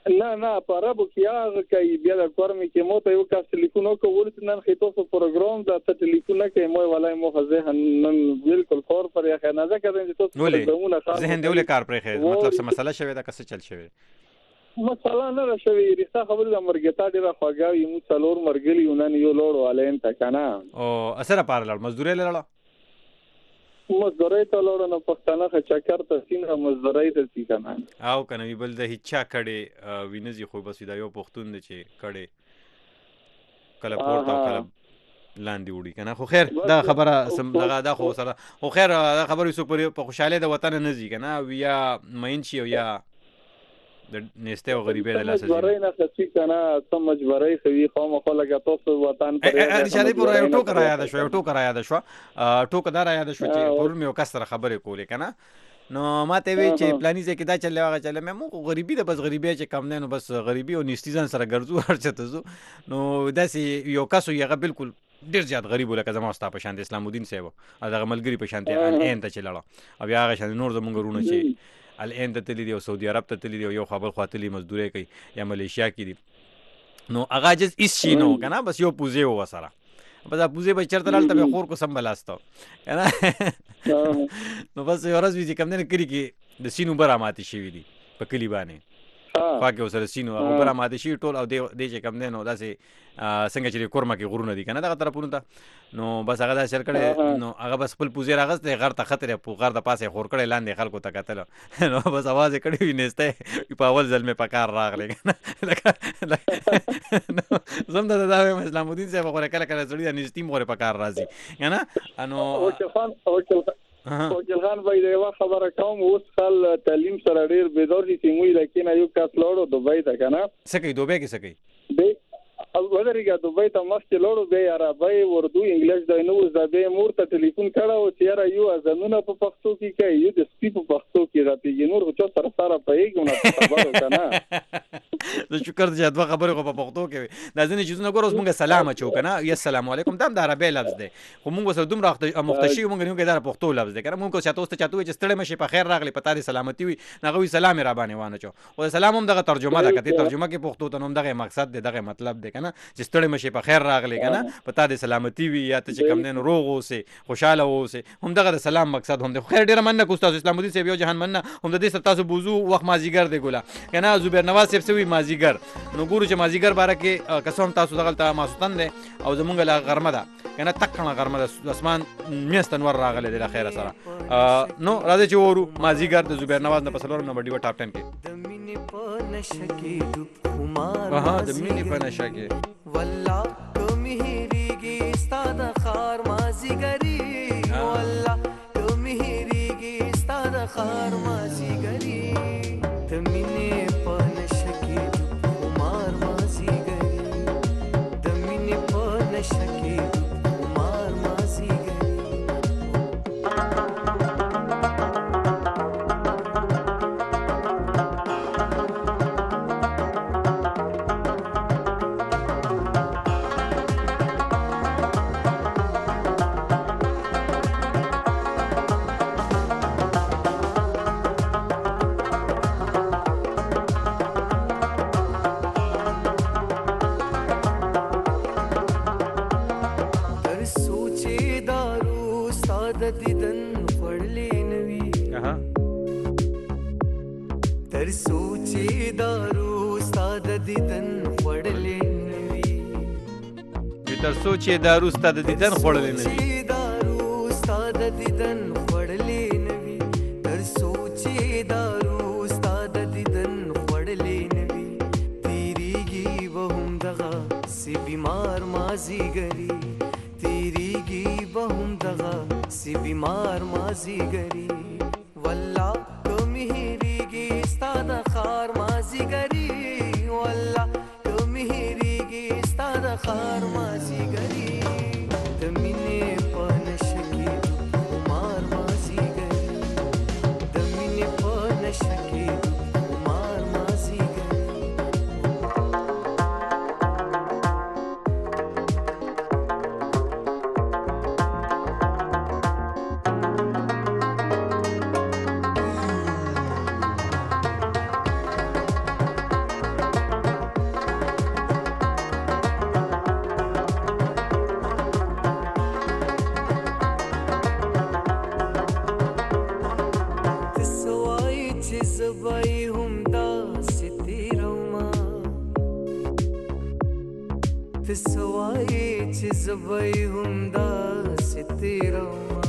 نه نه په عربو کې هغه کوي بیا د کورمي کې مو ته یو کس ټلیفون وکړ نن خې تاسو پروګرام دا ته ټلیفون نه کوي مو ولای مو ذهن نن بالکل کور پر یا خنه ځکه چې تاسو پروګرامونه خاص ذهن دی ولې کار پرې خې مطلب څه مسله شوی دا کس چل شوی مثلا نه راشوي ریښه خبره د مرګتا ډیره خواږه یو څلور مرګلی نن یو لوړ والین تا کنه او اثر پارل مزدوري لړل مزدوري ته لوړ نه پښتنه چکر ته سینه مزدوري ته سی کنه او کنه وی بل د هیڅ کړي وینځي خو بس دا یو پښتون دی چې کړي کله پورته کله لاندې وړي کنه خو خیر دا خبره سم لغا دا خو سره خو خیر دا خبره سو په خوشاله د وطن نه ځي کنه ویا مین شي یا د نيسته او غریبې د لاسه مجبورای نه خسي کنه سم مجبورای خوي خو مخه لګا تاسو وطن پر ارشادي پر یو ټوک را یاد شو یو ټوک را یاد شو ټوک دا را یاد شو چې پرون مې وکسره خبرې کولې کنه نو ماته وی چې پلاني ځکه دا چلې واغه چلې مې مو غریبي د بس غریبي چې کم نه نو بس غریبي او نيستيزن سره ګرځو هرڅه ته نو داسې یو کاسو یغه بالکل ډیر زیات غریب ولکه زما ستا په شان د اسلام الدین صاحب هغه ملګری په شان ته ان ته چلاړه او هغه شان نور زمونږ رونه چې الان ته تللی دی او سعودي عرب ته تللی دی یو خبر خاطلی مزدوري کوي یا ملیشیا کې دي نو هغه جز اس شي نو کنه بس یو پوزي و وسره بس پوزي به چرته لاله ته خور کو سم بلاستو کنه نو بس یو ورځ وی چې کم نه کړی کې د سینو برا ماتي شي وی دي په کلی باندې پاکه وسره سینو هغه برا ماتي شي ټول او د دې چې کم نه نو داسې څنګه چې کورما کې غرونه دي کنه دا طرفونه ته نو بس هغه دا شر کړي نو هغه بس خپل پوزي راغست غر ته خطر په غر د پاسه خور کړي لاندې خلکو ته کتل نو بس आवाज کړي وینسته په اول ځل مې پکار راغلی زم دا دا اسلام الدین صاحب غوړه کله کله زړی د نشتیم غوړه پکار راځي کنه انو او خان او جلغان وای دا خبره کوم اوس خل تعلیم سره ډیر بيدور دي چې موږ لکه یو کس لوړو دوبۍ ته کنه سکه دوبۍ کې سکه دی او ودرېګه دوبۍ ته مخکې لوړو به عربی اردو انګلیش د نو زده مور ته ټلیفون کړه چې را یو ازمنه په پښتو کې کوي یو د سپي په پښتو کې راځي نور څه سره سره پېګونه خبرو کنه زه شکر چې دا خبره په پښتو کې دا ځنې چې زونه ګورو موږ سلام اچو کنه یا السلام علیکم دا د عربی لفظ دی خو موږ سره دومره مختشي موږ نه کې دا پښتو لفظ دی کنه موږ چې تاسو ته چاته چې ستړي مشي په خیر راغلی پتا دي سلامتی وي نغوي سلام را باندې وانه چو او سلام هم دغه ترجمه ده کته ترجمه کې پښتو ته هم دغه مقصد دی دغه مطلب دی کنه چې ستړي مشي په خیر راغلی کنه پتا دي سلامتی وي یا ته چې کم نه روغ اوسه خوشاله اوسه هم دغه د سلام مقصد هم دی خیر ډیر مننه کو تاسو اسلام الدین صاحب یو جهان مننه هم د دې سره تاسو بوزو وخت مازیګر دی ګولا کنه زبیر نواز صاحب سوي مازیګر نو ګورو چې مازیګر باره کې قسم تاسو دغه ته ماسوتن دی او زمونږ لا غرمه ده کنه تکړه غرمه ده اسمان میستن ور راغلی دی خیر سره نو راځي چې ورو مازیګر د زبیر نواز نه پسلور نمبر دی ټاپ ټن کې د مینې په نشه کې ډوب خمار ها د مینې په نشه کې والله کوم هریږي ستاد خار مازیګری والله کوم هریږي ستاد خار مازیګری د مینې په نشه کې ډوب خمار مازیګری د مینې په نشه کې تر سوچې دارو ستاد دیدن خړلې نه وي دارو ستاد دیدن خړلې نه وي تر سوچې دارو ستاد دیدن خړلې نه وي تیریږي وهم دغه سی بیمار مازیګری تیریږي وهم دغه سی بیمار مازیګری والله کوم هریږي ستاد خار مازیګری والله کوم هریږي ستاد خار مازیګری د مینې په نشه کې خمار مازیګری د مینې په نشه کې خمار مازیګری تسوای چې زبې هم داسې تیرومه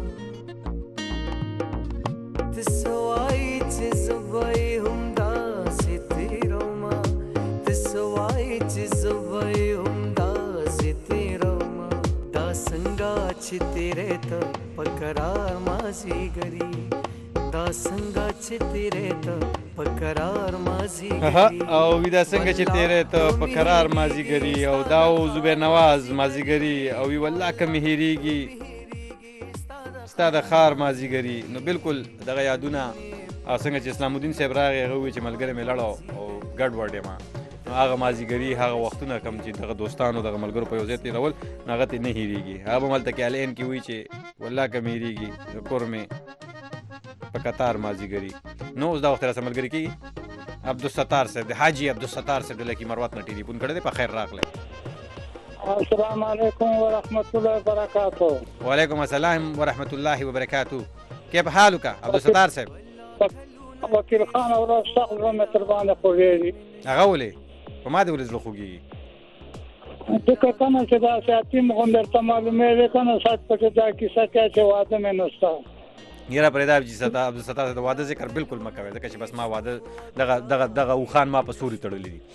تسوای چې زبې هم داسې تیرومه تسوای چې زبې هم داسې تیرومه دا څنګه چې تیرې ته په قرار مازیګري دا څنګه چې تیرې ته په قرار مازیګري او دا څنګه چې تیرې ته په قرار مازیګري او دا او زبیر نواز مازیګري او وی والله که مې هېرېږي ستا د ښار مازیګري. نو بالکل دغه یادونه او څنګه چې اسلام الدین صاحب راغی هغه وویل چې ملګری مې لړو او ګډ وډ یم نو هغه مازیګري هغه وختونه کوم چې دغه دوستانو دغه ملګرو په یو ځای تېرول نو هغه ته نه هېرېږي. هغه به هملته کې الین کې وایي چې والله که مې هېرېږي د کور مې په قطار مازیګري. نو اوس دا وخت راسره ملګري کېږي عبدالستار صاحب د حاجي عبدالستار صاحب د لکي مروت نه ټلیفون کړی دی. په خیر راغلی. السلام علیکم ورحمۃ اللہ وبرکاتہ. وعلیکم السلام ورحمۃ اللہ وبرکاتہ. کیف حالک عبدالستار صاحب؟ وکیل خان اوراد سخت زړه مې تر باندې خوږېږي. هغه ولې په ما دې ولې زړه خوږېږي؟ ځکه کنه چې دا سیاتیم غوندې درته معلومېږي کنه سات پکې دا کیسه کوي چې واده مې نه شته. یاره پرېږده عبدالستار عبدالستار د واده ذکر بالکل مه کوئ ځکه چې بس ما واده دغه دغه دغه اوښان ما په سوري تړلي دي.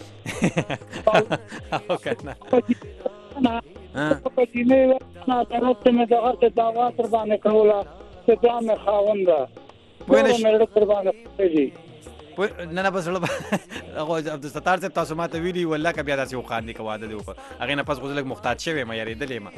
او که نه په دیني طرف ته مې دغه ته دعوا تر باندې کوله چې دا مې خاونده پوه نه مې تر باندې خوږېږي. نه نه بس زړه هغه عبدالستار صاحب تاسو ما ته ویلي والله که بیا داسې اوښان دي که واده دې وکړ هغې نه پس خو زه لږ محتاط شوی یم یارېدلی یم.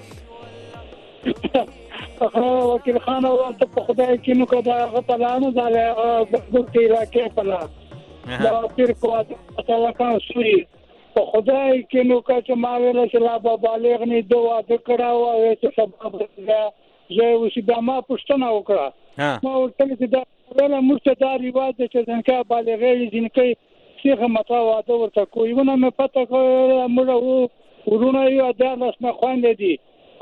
وکیل خان ورته په خدای کې نو که دا هغه پلا نه دا بهبود علاقې پلا دا پیر کو اتاوکان سوري په خدای کې نو که چې ما ویل چې لا به بالغ نه دو واده کړه او چې سبب زه اوس بیا ما پوښتنه وکړه ما ورته چې دا ویل موږ ته دا رواج دی چې ځنکه بالغې ځینکې شیخ متا واده ورته کوي ونه مې پته کړه موږ ورونه یو دیارلس نه خویندې دي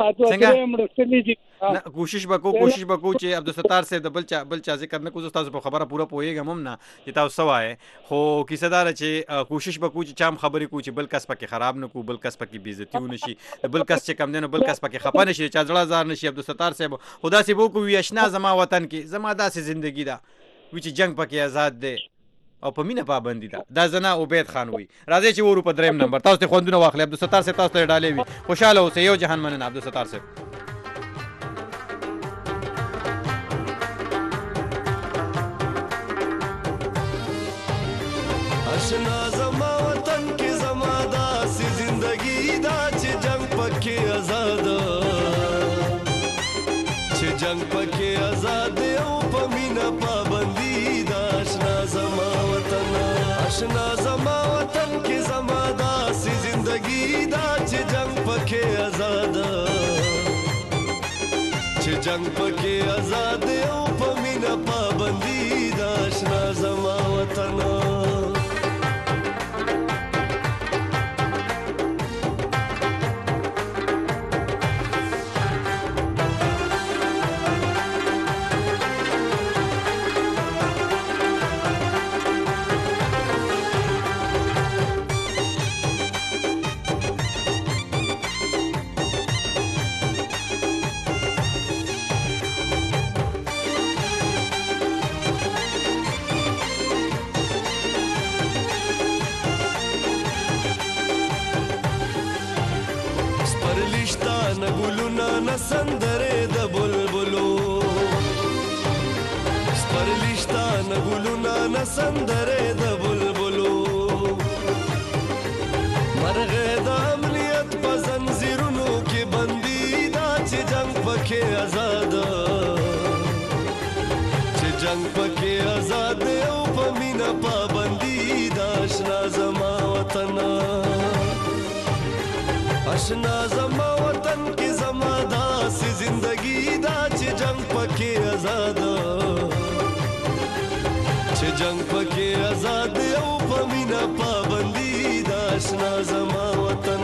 څنګه کوشش وکړو کوشش وکړو چې عبدالستار صاحب د بل چا بل چا ذکر نه کوو تاسو په خبره پوره پوهېږم هم نه چې تاسو څه وایې خو کیسه داره چې کوشش وکړو چې چا هم خبرې کوو چې بل کس پکې خراب نه کوو بل کس پکې بېعزتي ونه شي بل کس چې کم دی نو بل کس پکې خفه نه شي چا زړه زار نه شي. عبدالستار صاحب خو داسې به وکړو وي اشنا زما وطن کې زما داسې زندګي ده وي چې جنګ پکې آزاد دی او په مینه پابندي ده. دا زنا عبید خان وي. راځئ چې ورو په دریم نمبر تاسو ته خوندونه واخلئ. عبدالستار صاحب تاسو ته ډالۍ وي. خوشحاله اوسئ. یو جهان مننه عبدالستار صاحب. اشنا زما وطن کې زما داسې زندګي دا چې جنګ پکې آزاد چې جنګ پکې آزاد او په مینه پابندي دا اشنا زما وطن اشنا زما وطن کې زما داسې زندګي دا چې جنگ پکې آزاد چې جنگ پکې آزاد او په مینه پابندي دا اشنا زما وطن. سندره د بلبلو سپرلیشتان ګلونه نه سندره د بلبلو مرغه د امنیت په زنځیرونو کې بندي دا چې جنگ پکې آزاد چې جنگ پکې آزاد او په مینه پابندي دا اشنا زما وطن اشنا زما وطن کې زما داسې زندګي دا چې جنگ پکې آزاد چې جنگ پکې آزاد او په مینه پابندي دا اشنا زما وطن.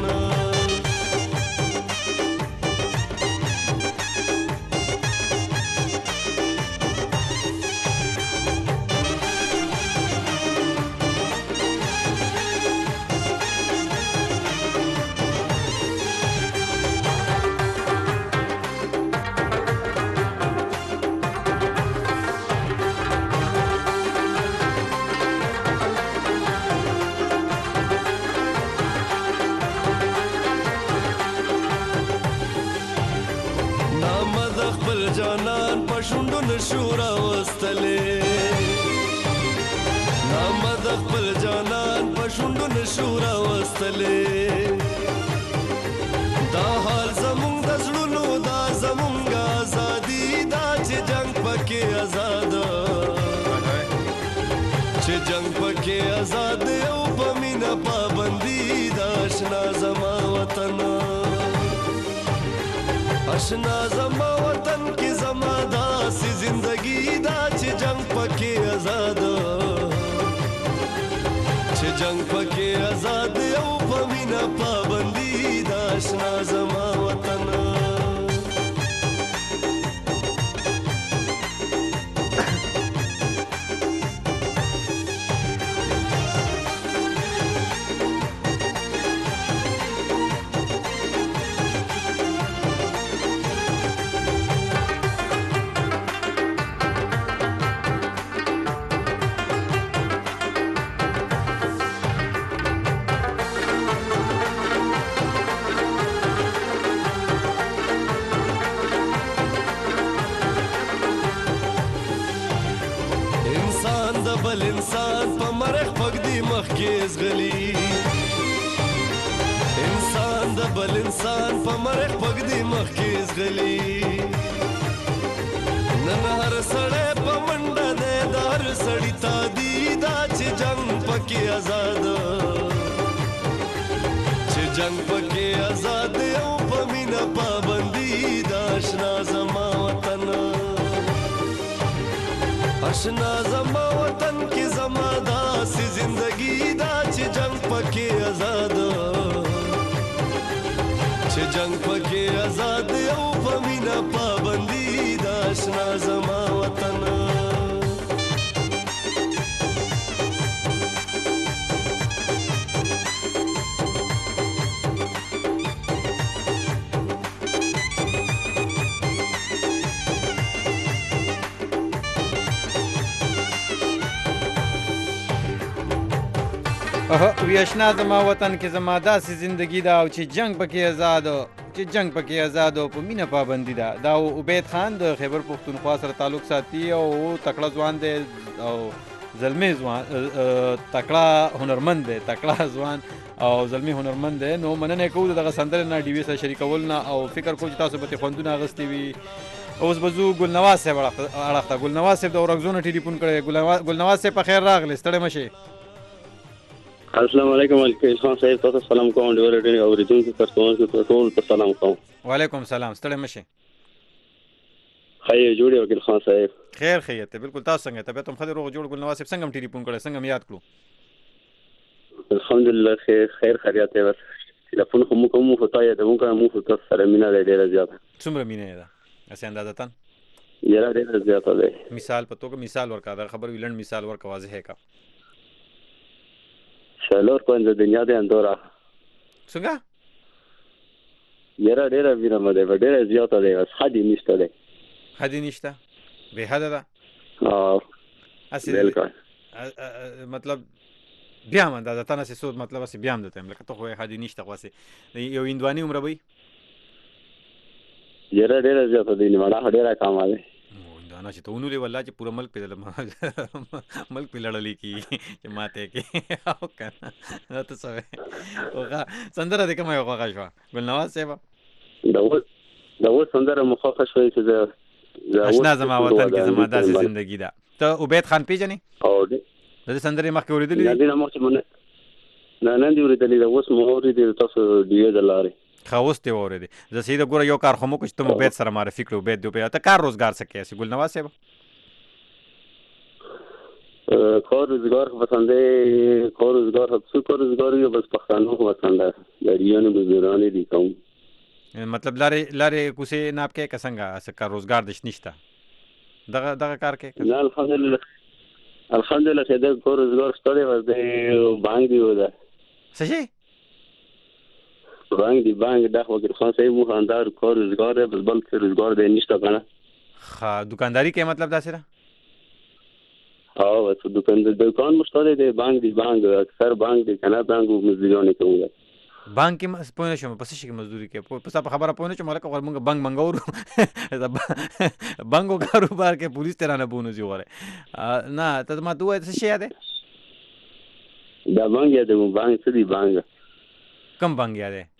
نشو راوستلې نام د خپل جانان په شونډو نشو راوستلې دا حال زمونږ د زړونو دا زمونږ ازادي دا چې جنگ پکې آزاد چې جنگ پکې آزاد او په مینا پابندي دا آشنا زما وطن آشنا زما وطن کې زما داسې زندگی دا چې جنگ پکې آزاد چې جنگ پکې آزاد او په مینا پابندي دا آشنا زما وطن بل انسان په مرخ پک دی مخکې زغلی انسان د بل انسان په مرخ پک دی مخکې زغلی نن هر سړی په منډه دی د هر سړي تادي دا چې جنگ پکې آزاد چې جنگ پکې آزاد او په مینا پابندي دا آشنا زما وطن آشنا زما وطن کې زما داسې زندگی دا چې جنگ پکې آزاد چې جنگ پکې آزاد او په مینا پابندي دا آشنا زما وطن وی اشنا زما وطن کې زما داسې زندگی دا او چې جنگ پکې آزاد چې جنگ پکې آزاد او په مینا پابندي ده دا عبید خان د خیبر پختونخوا سره تعلق ساتي او تکړه ځوان دی او زلمی ځوان تکړه هنرمند دی تکړه ځوان او زلمی هنرمند دی نو مننه کوو دغه سندره نه ډي وي سره شریکول نه او فکر کوم چې تاسو به خوندونه اغستې وي اوس بزو ګلنواز صاحب اړخته ګلنواز صاحب د اورګزونه ټلیفون کړی ګلنواز صاحب په خیر راغلی ستړی مشئ السلام علیکم الکیل خان صاحب تاسو سلام کوم ډیر ډیر اوریدونکو ترڅو ټول ته سلام کوم وعلیکم سلام ستړی مشئ خیر جوړ وکیل خان صاحب خیر خیر ته بالکل تاسو څنګه طبيعت هم خدای روغ جوړ ګلنواز صاحب څنګه ټلیفون کړی څنګه یاد کړو الحمدلله خیر خیر خیریت بس ټلیفون کوم کوم فتایا ته مونږه مو فتاس سره مینا ډیر زیاته څومره مینا ده اسه اندازه تن یاره ډیر زیاته ده مثال پتو کو مثال ورکا دا خبر ویلند مثال ورکا واضح ہے کا شلور پنځه دنیا ده اندورا څنګه یاره ډیر وینا مده ډیر زیاته ده حدی نشته ده حدی نشته به حد ده اه اصل مطلب بیا من دا تنه سه سود مطلب اسی بیا مده لکه ته خو حدی نشته واسه یو اندوانی عمر وي یاره ډیر زیاته ده نه ډیر کام ده اندوانا چې ته ونولې والله چې پورا ملک په ملک په لړلې کی چې ماته کې او کنه دا ته څه وګه سندره دې کومه یو غاښ وا ګلنواز صاحب دا و دا و سندره مخه شوي چې دا آشنا زما وطن کې زما داسې زندگی ده ته عبید خان پیژنې او دې د سندره مخکې اوریدلې نه دې مخکې مونږ نه نه دې اوریدلې دا اوس مو اوریدل تاسو دیو دلاره خاوس ته اوریدې زه سیده ګوره یو کار خو مو کوم عبید سره معرفي کړو عبید دې په ته کار روزګار سکه سي ګلنواز صاحب کار روزگار پسنده کار روزگار څه کار روزگار یو بس پښتنو پسنده لريانو بزرګانې دي کوم مطلب لاره لاره کوسه ناب کې کسنګا سکه روزګار دش نشته دغه دغه کار کې نه الحمدلله الحمدلله چې دا کار روزگار ستړي ورته بانګ دی ودا څه شي بانګ دی بانګ د وکیل خان صاحب مو خاندار کار روزگار بس بل څه روزگار دی نشته کنه ها دکانداری کې مطلب دا سره او څه دکان د دکان مشتری دی بانګ دی بانګ اکثر بانګ دی کنه بانګ مزدورانه کوي بانک کې مس پوه نه شم په څه شي کې مزدوري کوي په څه په خبره پوه نه شم هلکه غواړم مونږ بانک منګورو بانکو کاروبار کې پولیس ته رانه بونځي غواړي نه ته ما ته ووایه څه شی یاد دی دا بانک یاد دی بانک څه دی بانک کوم بانک یاد دی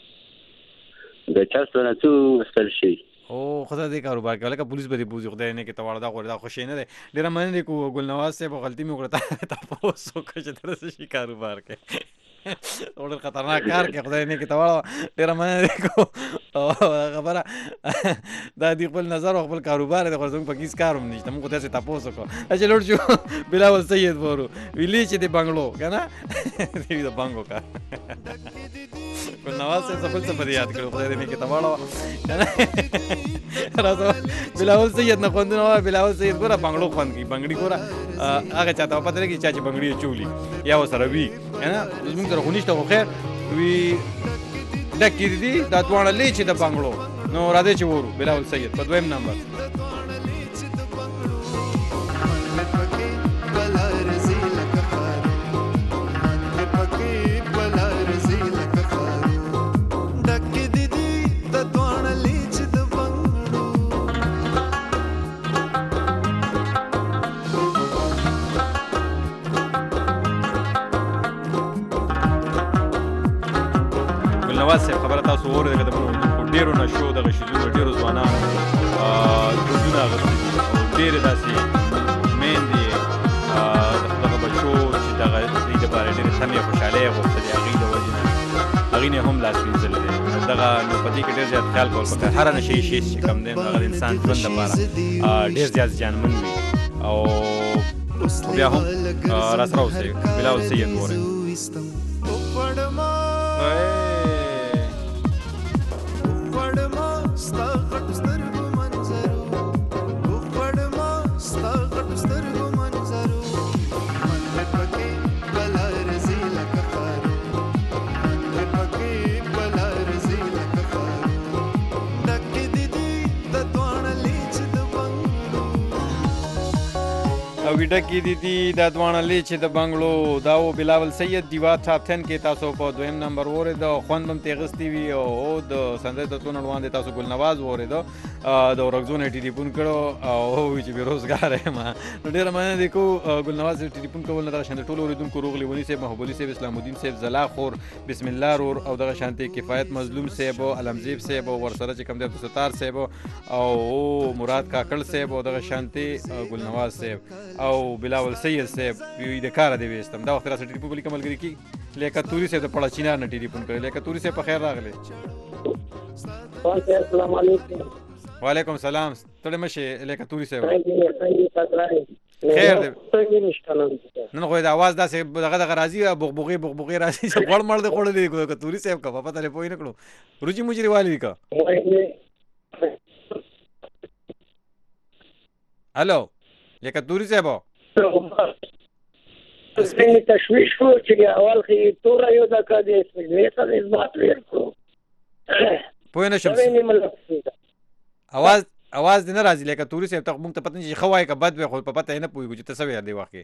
د چا سره څه وسکل شي او خدای دې کاروبار کې لکه پولیس به دې بوزي خدای نه کې ته واړه دا غوړ دا خوشي نه دی ډېره مننه دی کو ګلنواز صاحب غلطي مې وکړه تاسو وکړه چې تر څه کاروبار کې اور خطرناک کار کې خدای نه کې ته واړه ډېره مننه دی کو خبره دا دی خپل نظر او خپل کاروبار دی خو زموږ په کیس کار هم نشته موږ تاسو تاسو وکړو چې لوړ شو بلاول سید ورو ویلی چې د بنگلو کنه دې د بنگلو کا ګلنواز صاحب خپل څه په یاد کړو خدای دې کې ته واړه راځه بلاول سید نه خوندونه وای بلاول سید ګوره بنگلو خوند کی بنگړي ګوره هغه چاته پته لګي چې چې بنگړي چولی یا وسره وی کنه زموږ سره خو نشته خو خیر وی ډکې دي دا دواړه لې چې د بنگلو نو راځي چې ورو بلاول سید په دویم نمبر نواز صاحب خبره تاسو وره دغه د ډیرو نشو دغه شیزونو ډیرو ځوانانو دودونه غوښتي ډیره داسې مین دي دغه بچو چې دغه دې لپاره ډېرې سمې خوشحالۍ غوښتلې هغوی د وجې نه هغوی نه هم لاس وینځلی دی دغه نو په دې کې ډېر زیات خیال کول پکار هره نشهیي شی چې کوم دی نو هغه د انسان ژوند لپاره ډېر زیات زیانمن وي او بیا هم راسره اوسئ بلاول سید وره او ډکې دي دي دا دواړه لې چې د بنګلو دا و بلاول سید دیوا ټاپ ټن کې تاسو په دویم نمبر وورېده خوند هم ترې اخیستی وي او د سندرې د څو نه وړاندې تاسو ګلنواز وورېده د ورکزو نه ټلیفون کړو او ووایي چې بېروزګاره یم نو ډېره مننه دی کو ګلنواز ټلیفون کول نه دغه شانتې ټولو اورېدونکو روغ لیوني صاحب محبوب علي صاحب اسلام الدین صاحب زلا خور بسم الله رور او دغه شانتې کفایت مظلوم صاحب علمزیب صاحب ورسره چې کوم دی عبدالستار صاحب او مراد کاکړ صاحب او دغه شانتې ګلنواز صاحب او بلاول سید صاحب د کاره دی ویستم دا وخت راسره ټلیفون ولیکه ملګري کې لیکه توري صاحب د پړه چینار نه ټلیفون کړی لیکه توري صاحب په خیر راغلی السلام علیکم وعلیکم السلام ستړی مه شې لیکه توري صاحب خیر دی نن خو د اواز داسې دغه دغه راځي بغبغې بغبغې راځي چې غوړ مړ دی خوړلی دی که توري صاحب که په پته پوه یې نه کړو روجي موجي روالي که هلو لیکه توري صاحب سپین تشویش کو چې اول خې توره یو دکه د سپینې سره اثبات ویل کړو پوه نه شم اواز اواز دې نه راځي لکه توري صاحب ته موږ ته پته نه چې ښه وایي که بد وایي خو په پته یې نه پوهېږو چې ته څه وایې دې وخت کې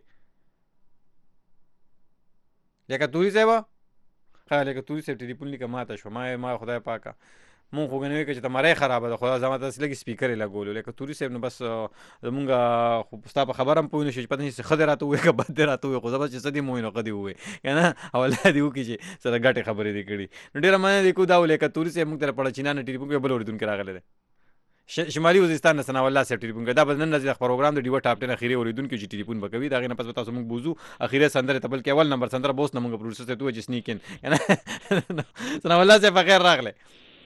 لکه توري صاحب ښه لکه توري صاحب ټلیفون لیکه ماته شوه ما ما خدای پاکه مونږ خو ګنوي که چې ته مرۍ خرابه ده خو زما داسې لږ سپیکر یې لګولو لکه توري صاحب نو بس زمونږ خو ستا په خبره هم پوه نه شي چې پته نه شي ښه دې راته ووایي که بد دې راته ووایي خو زه بس چې څه دې مو وایي نو ښه دې ووایي که نه او الله دې وکړي چې سره ګټې خبرې دې کړي نو ډېره مننه دې کو دا و لکه توري صاحب موږ ته پړه چینه نه ټلیفون کوي بل اورېدونکی راغلی دی شمالي وزیرستان نه ثناء الله صاحب ټلیفون کوي دا به نن ورځې د پروګرام د ډیوه ټاپ ټن اخري اورېدونکي چې ټلیفون به کوي د هغې نه پس به تاسو موږ بوزو اخري سندرې ته بلکې اول نمبر سندره به اوس نه موږ پروډوسر صاحب ته ووایي چې سنیکن ثناء الله صاحب په خیر راغلی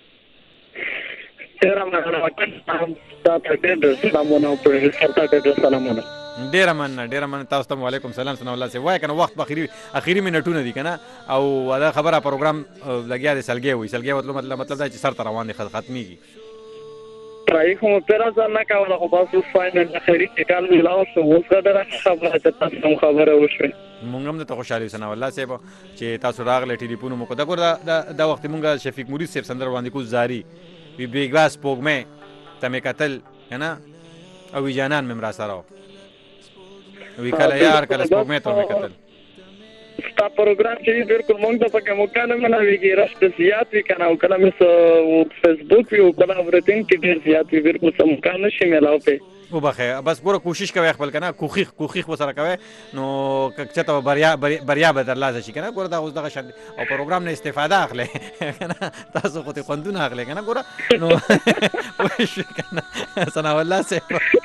ډېره مننه ډېره مننه تاسو ته وعلیکم سلام ثناء الله صاحب وایه که نه وخت به اخري اخري منټونه دي که نه او دا خبره پروګرام لګیا دی سلګۍ وایي سلګۍ مطلب مطلب دا چې سر ته روان دی ختمېږي ټرایي خو مې پېره ځان نه کوله خو بس اوس فاینل اخري ټکال میلاو شو اوس ډېره خبره چې تاسو هم خبره وشوې مونږ هم درته خوشحاله یو ثناء الله صاحب چې تاسو راغلی ټلیفون مو وکړو دا ګوره دا وخت مونږ شفیق مرید صاحب سندره وړاندې کوو زاري وي بېګا سپوږمۍ ته مې کتل که نه او وي جانان مې هم راسره و وي کله یار کله سپوږمۍ ته مې کتل دا پروګرام چې بالکل مونږ ته پکې مکانه منويږي رښت زیات وی کنه او کله مې فیسبوک یو کله اورېدل کې ډېر زیات وی بالکل سم مکانه شي ملاو په وبخه بس ګوره کوشش کوي خپل کنه کوخیخ کوخیخ وسره کوي نو کچته بریا بریا به درلازه شي کنه ګوره دا اوس دغه شند او پروګرام نه استفاده اخلي کنه تاسو خو ته خوندونه اخلي کنه ګوره نو وش کنه سنا والله سه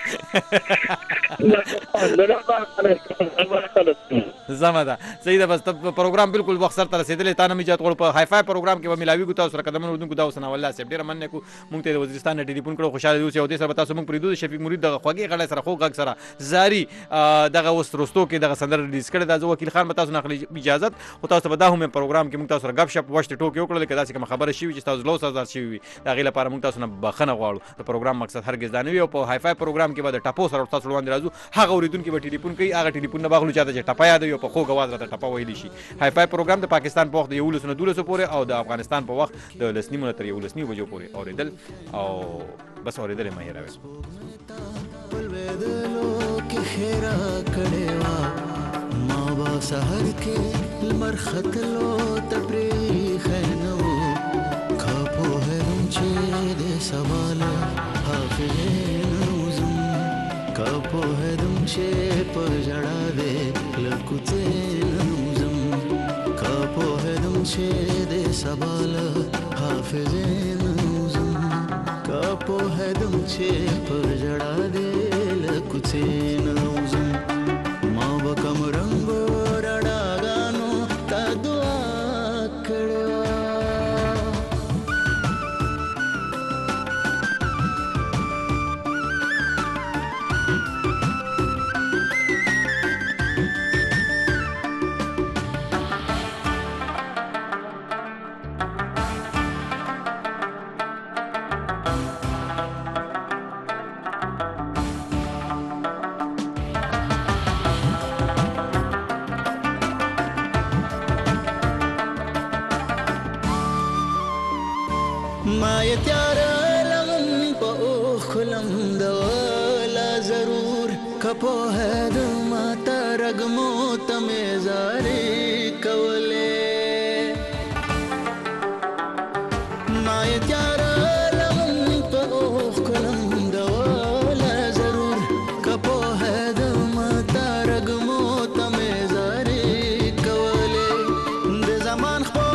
زمدا صحیح ده بس پروګرام بالکل وخت سره رسیدلې تا نه میجات غوړ په هاي فاي پروګرام کې به ملاوي ګو تاسو سره قدمونه ودونکو دا سنا والله سه ډیر مننه کو مونږ ته وزیرستان ټلیفون کړو خوشاله اوسئ او دې سره تاسو مونږ پریدو شفیق مرید دغه خوږی غړې سره خو غږ سره زاری دغه وسترستو کې دغه سندر ریلیز کړی دا وکیل خان به تاسو نه اخلي اجازه خو تاسو به دا هم پروګرام کې مونږ تاسو سره غب شپ وشت ټوکی وکړل کدا چې کوم خبره شي چې تاسو لوس هزار شي وي دا غي لپاره مونږ تاسو نه بخنه غواړو د پروګرام مقصد هرګز دا نه وي او په هاي فاي پروګرام کې به د ټاپو سره تاسو وړاندې راځو هغه اوریدونکو به ټلیفون کوي هغه ټلیفون نه باغلو چاته چې ټاپا یاد یو په خو غواز راته ټاپا ویلی شي هاي فاي پروګرام د پاکستان په وخت د یولس نه دولس پورې او د افغانستان په وخت د لسنیمو تر یولس نیو بجو پورې اوریدل او بس اوریدل مې هراوي ولودلو کې خیره کړي وا ما با سحر کې لمر ختلو تبریخ نو کاپو هرم چې د سوال حافظ نوزم کاپو هرم چې پر جړا دې لکوته نوزم کاپو هرم چې د سوال حافظ نوزم کاپو هرم چې پر جړا دې لکوته نوزم ما وکم رنگ رډاګانو تا دعا کړو ما یتیار لغن په خلم دولا ضرور کپو هد ما ترغمو تمه زاري کوله ما یتیار لغن په خلم دولا ضرور کپو هد ما ترغمو تمه زاري کوله د زمان خو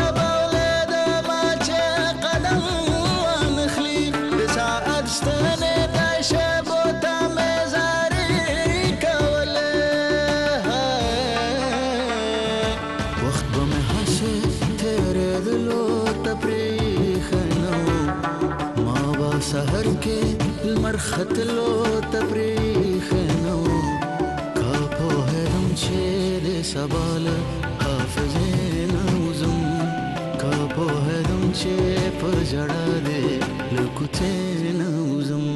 سحر کې لمر ختلو تبریخ نو کاپو هرم چې د سبال حافظ نوزم کاپو هرم چې پر جړا دې لکوته نوزم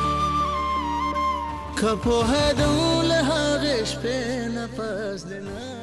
کپو هدو له هغه شپې نفس دنا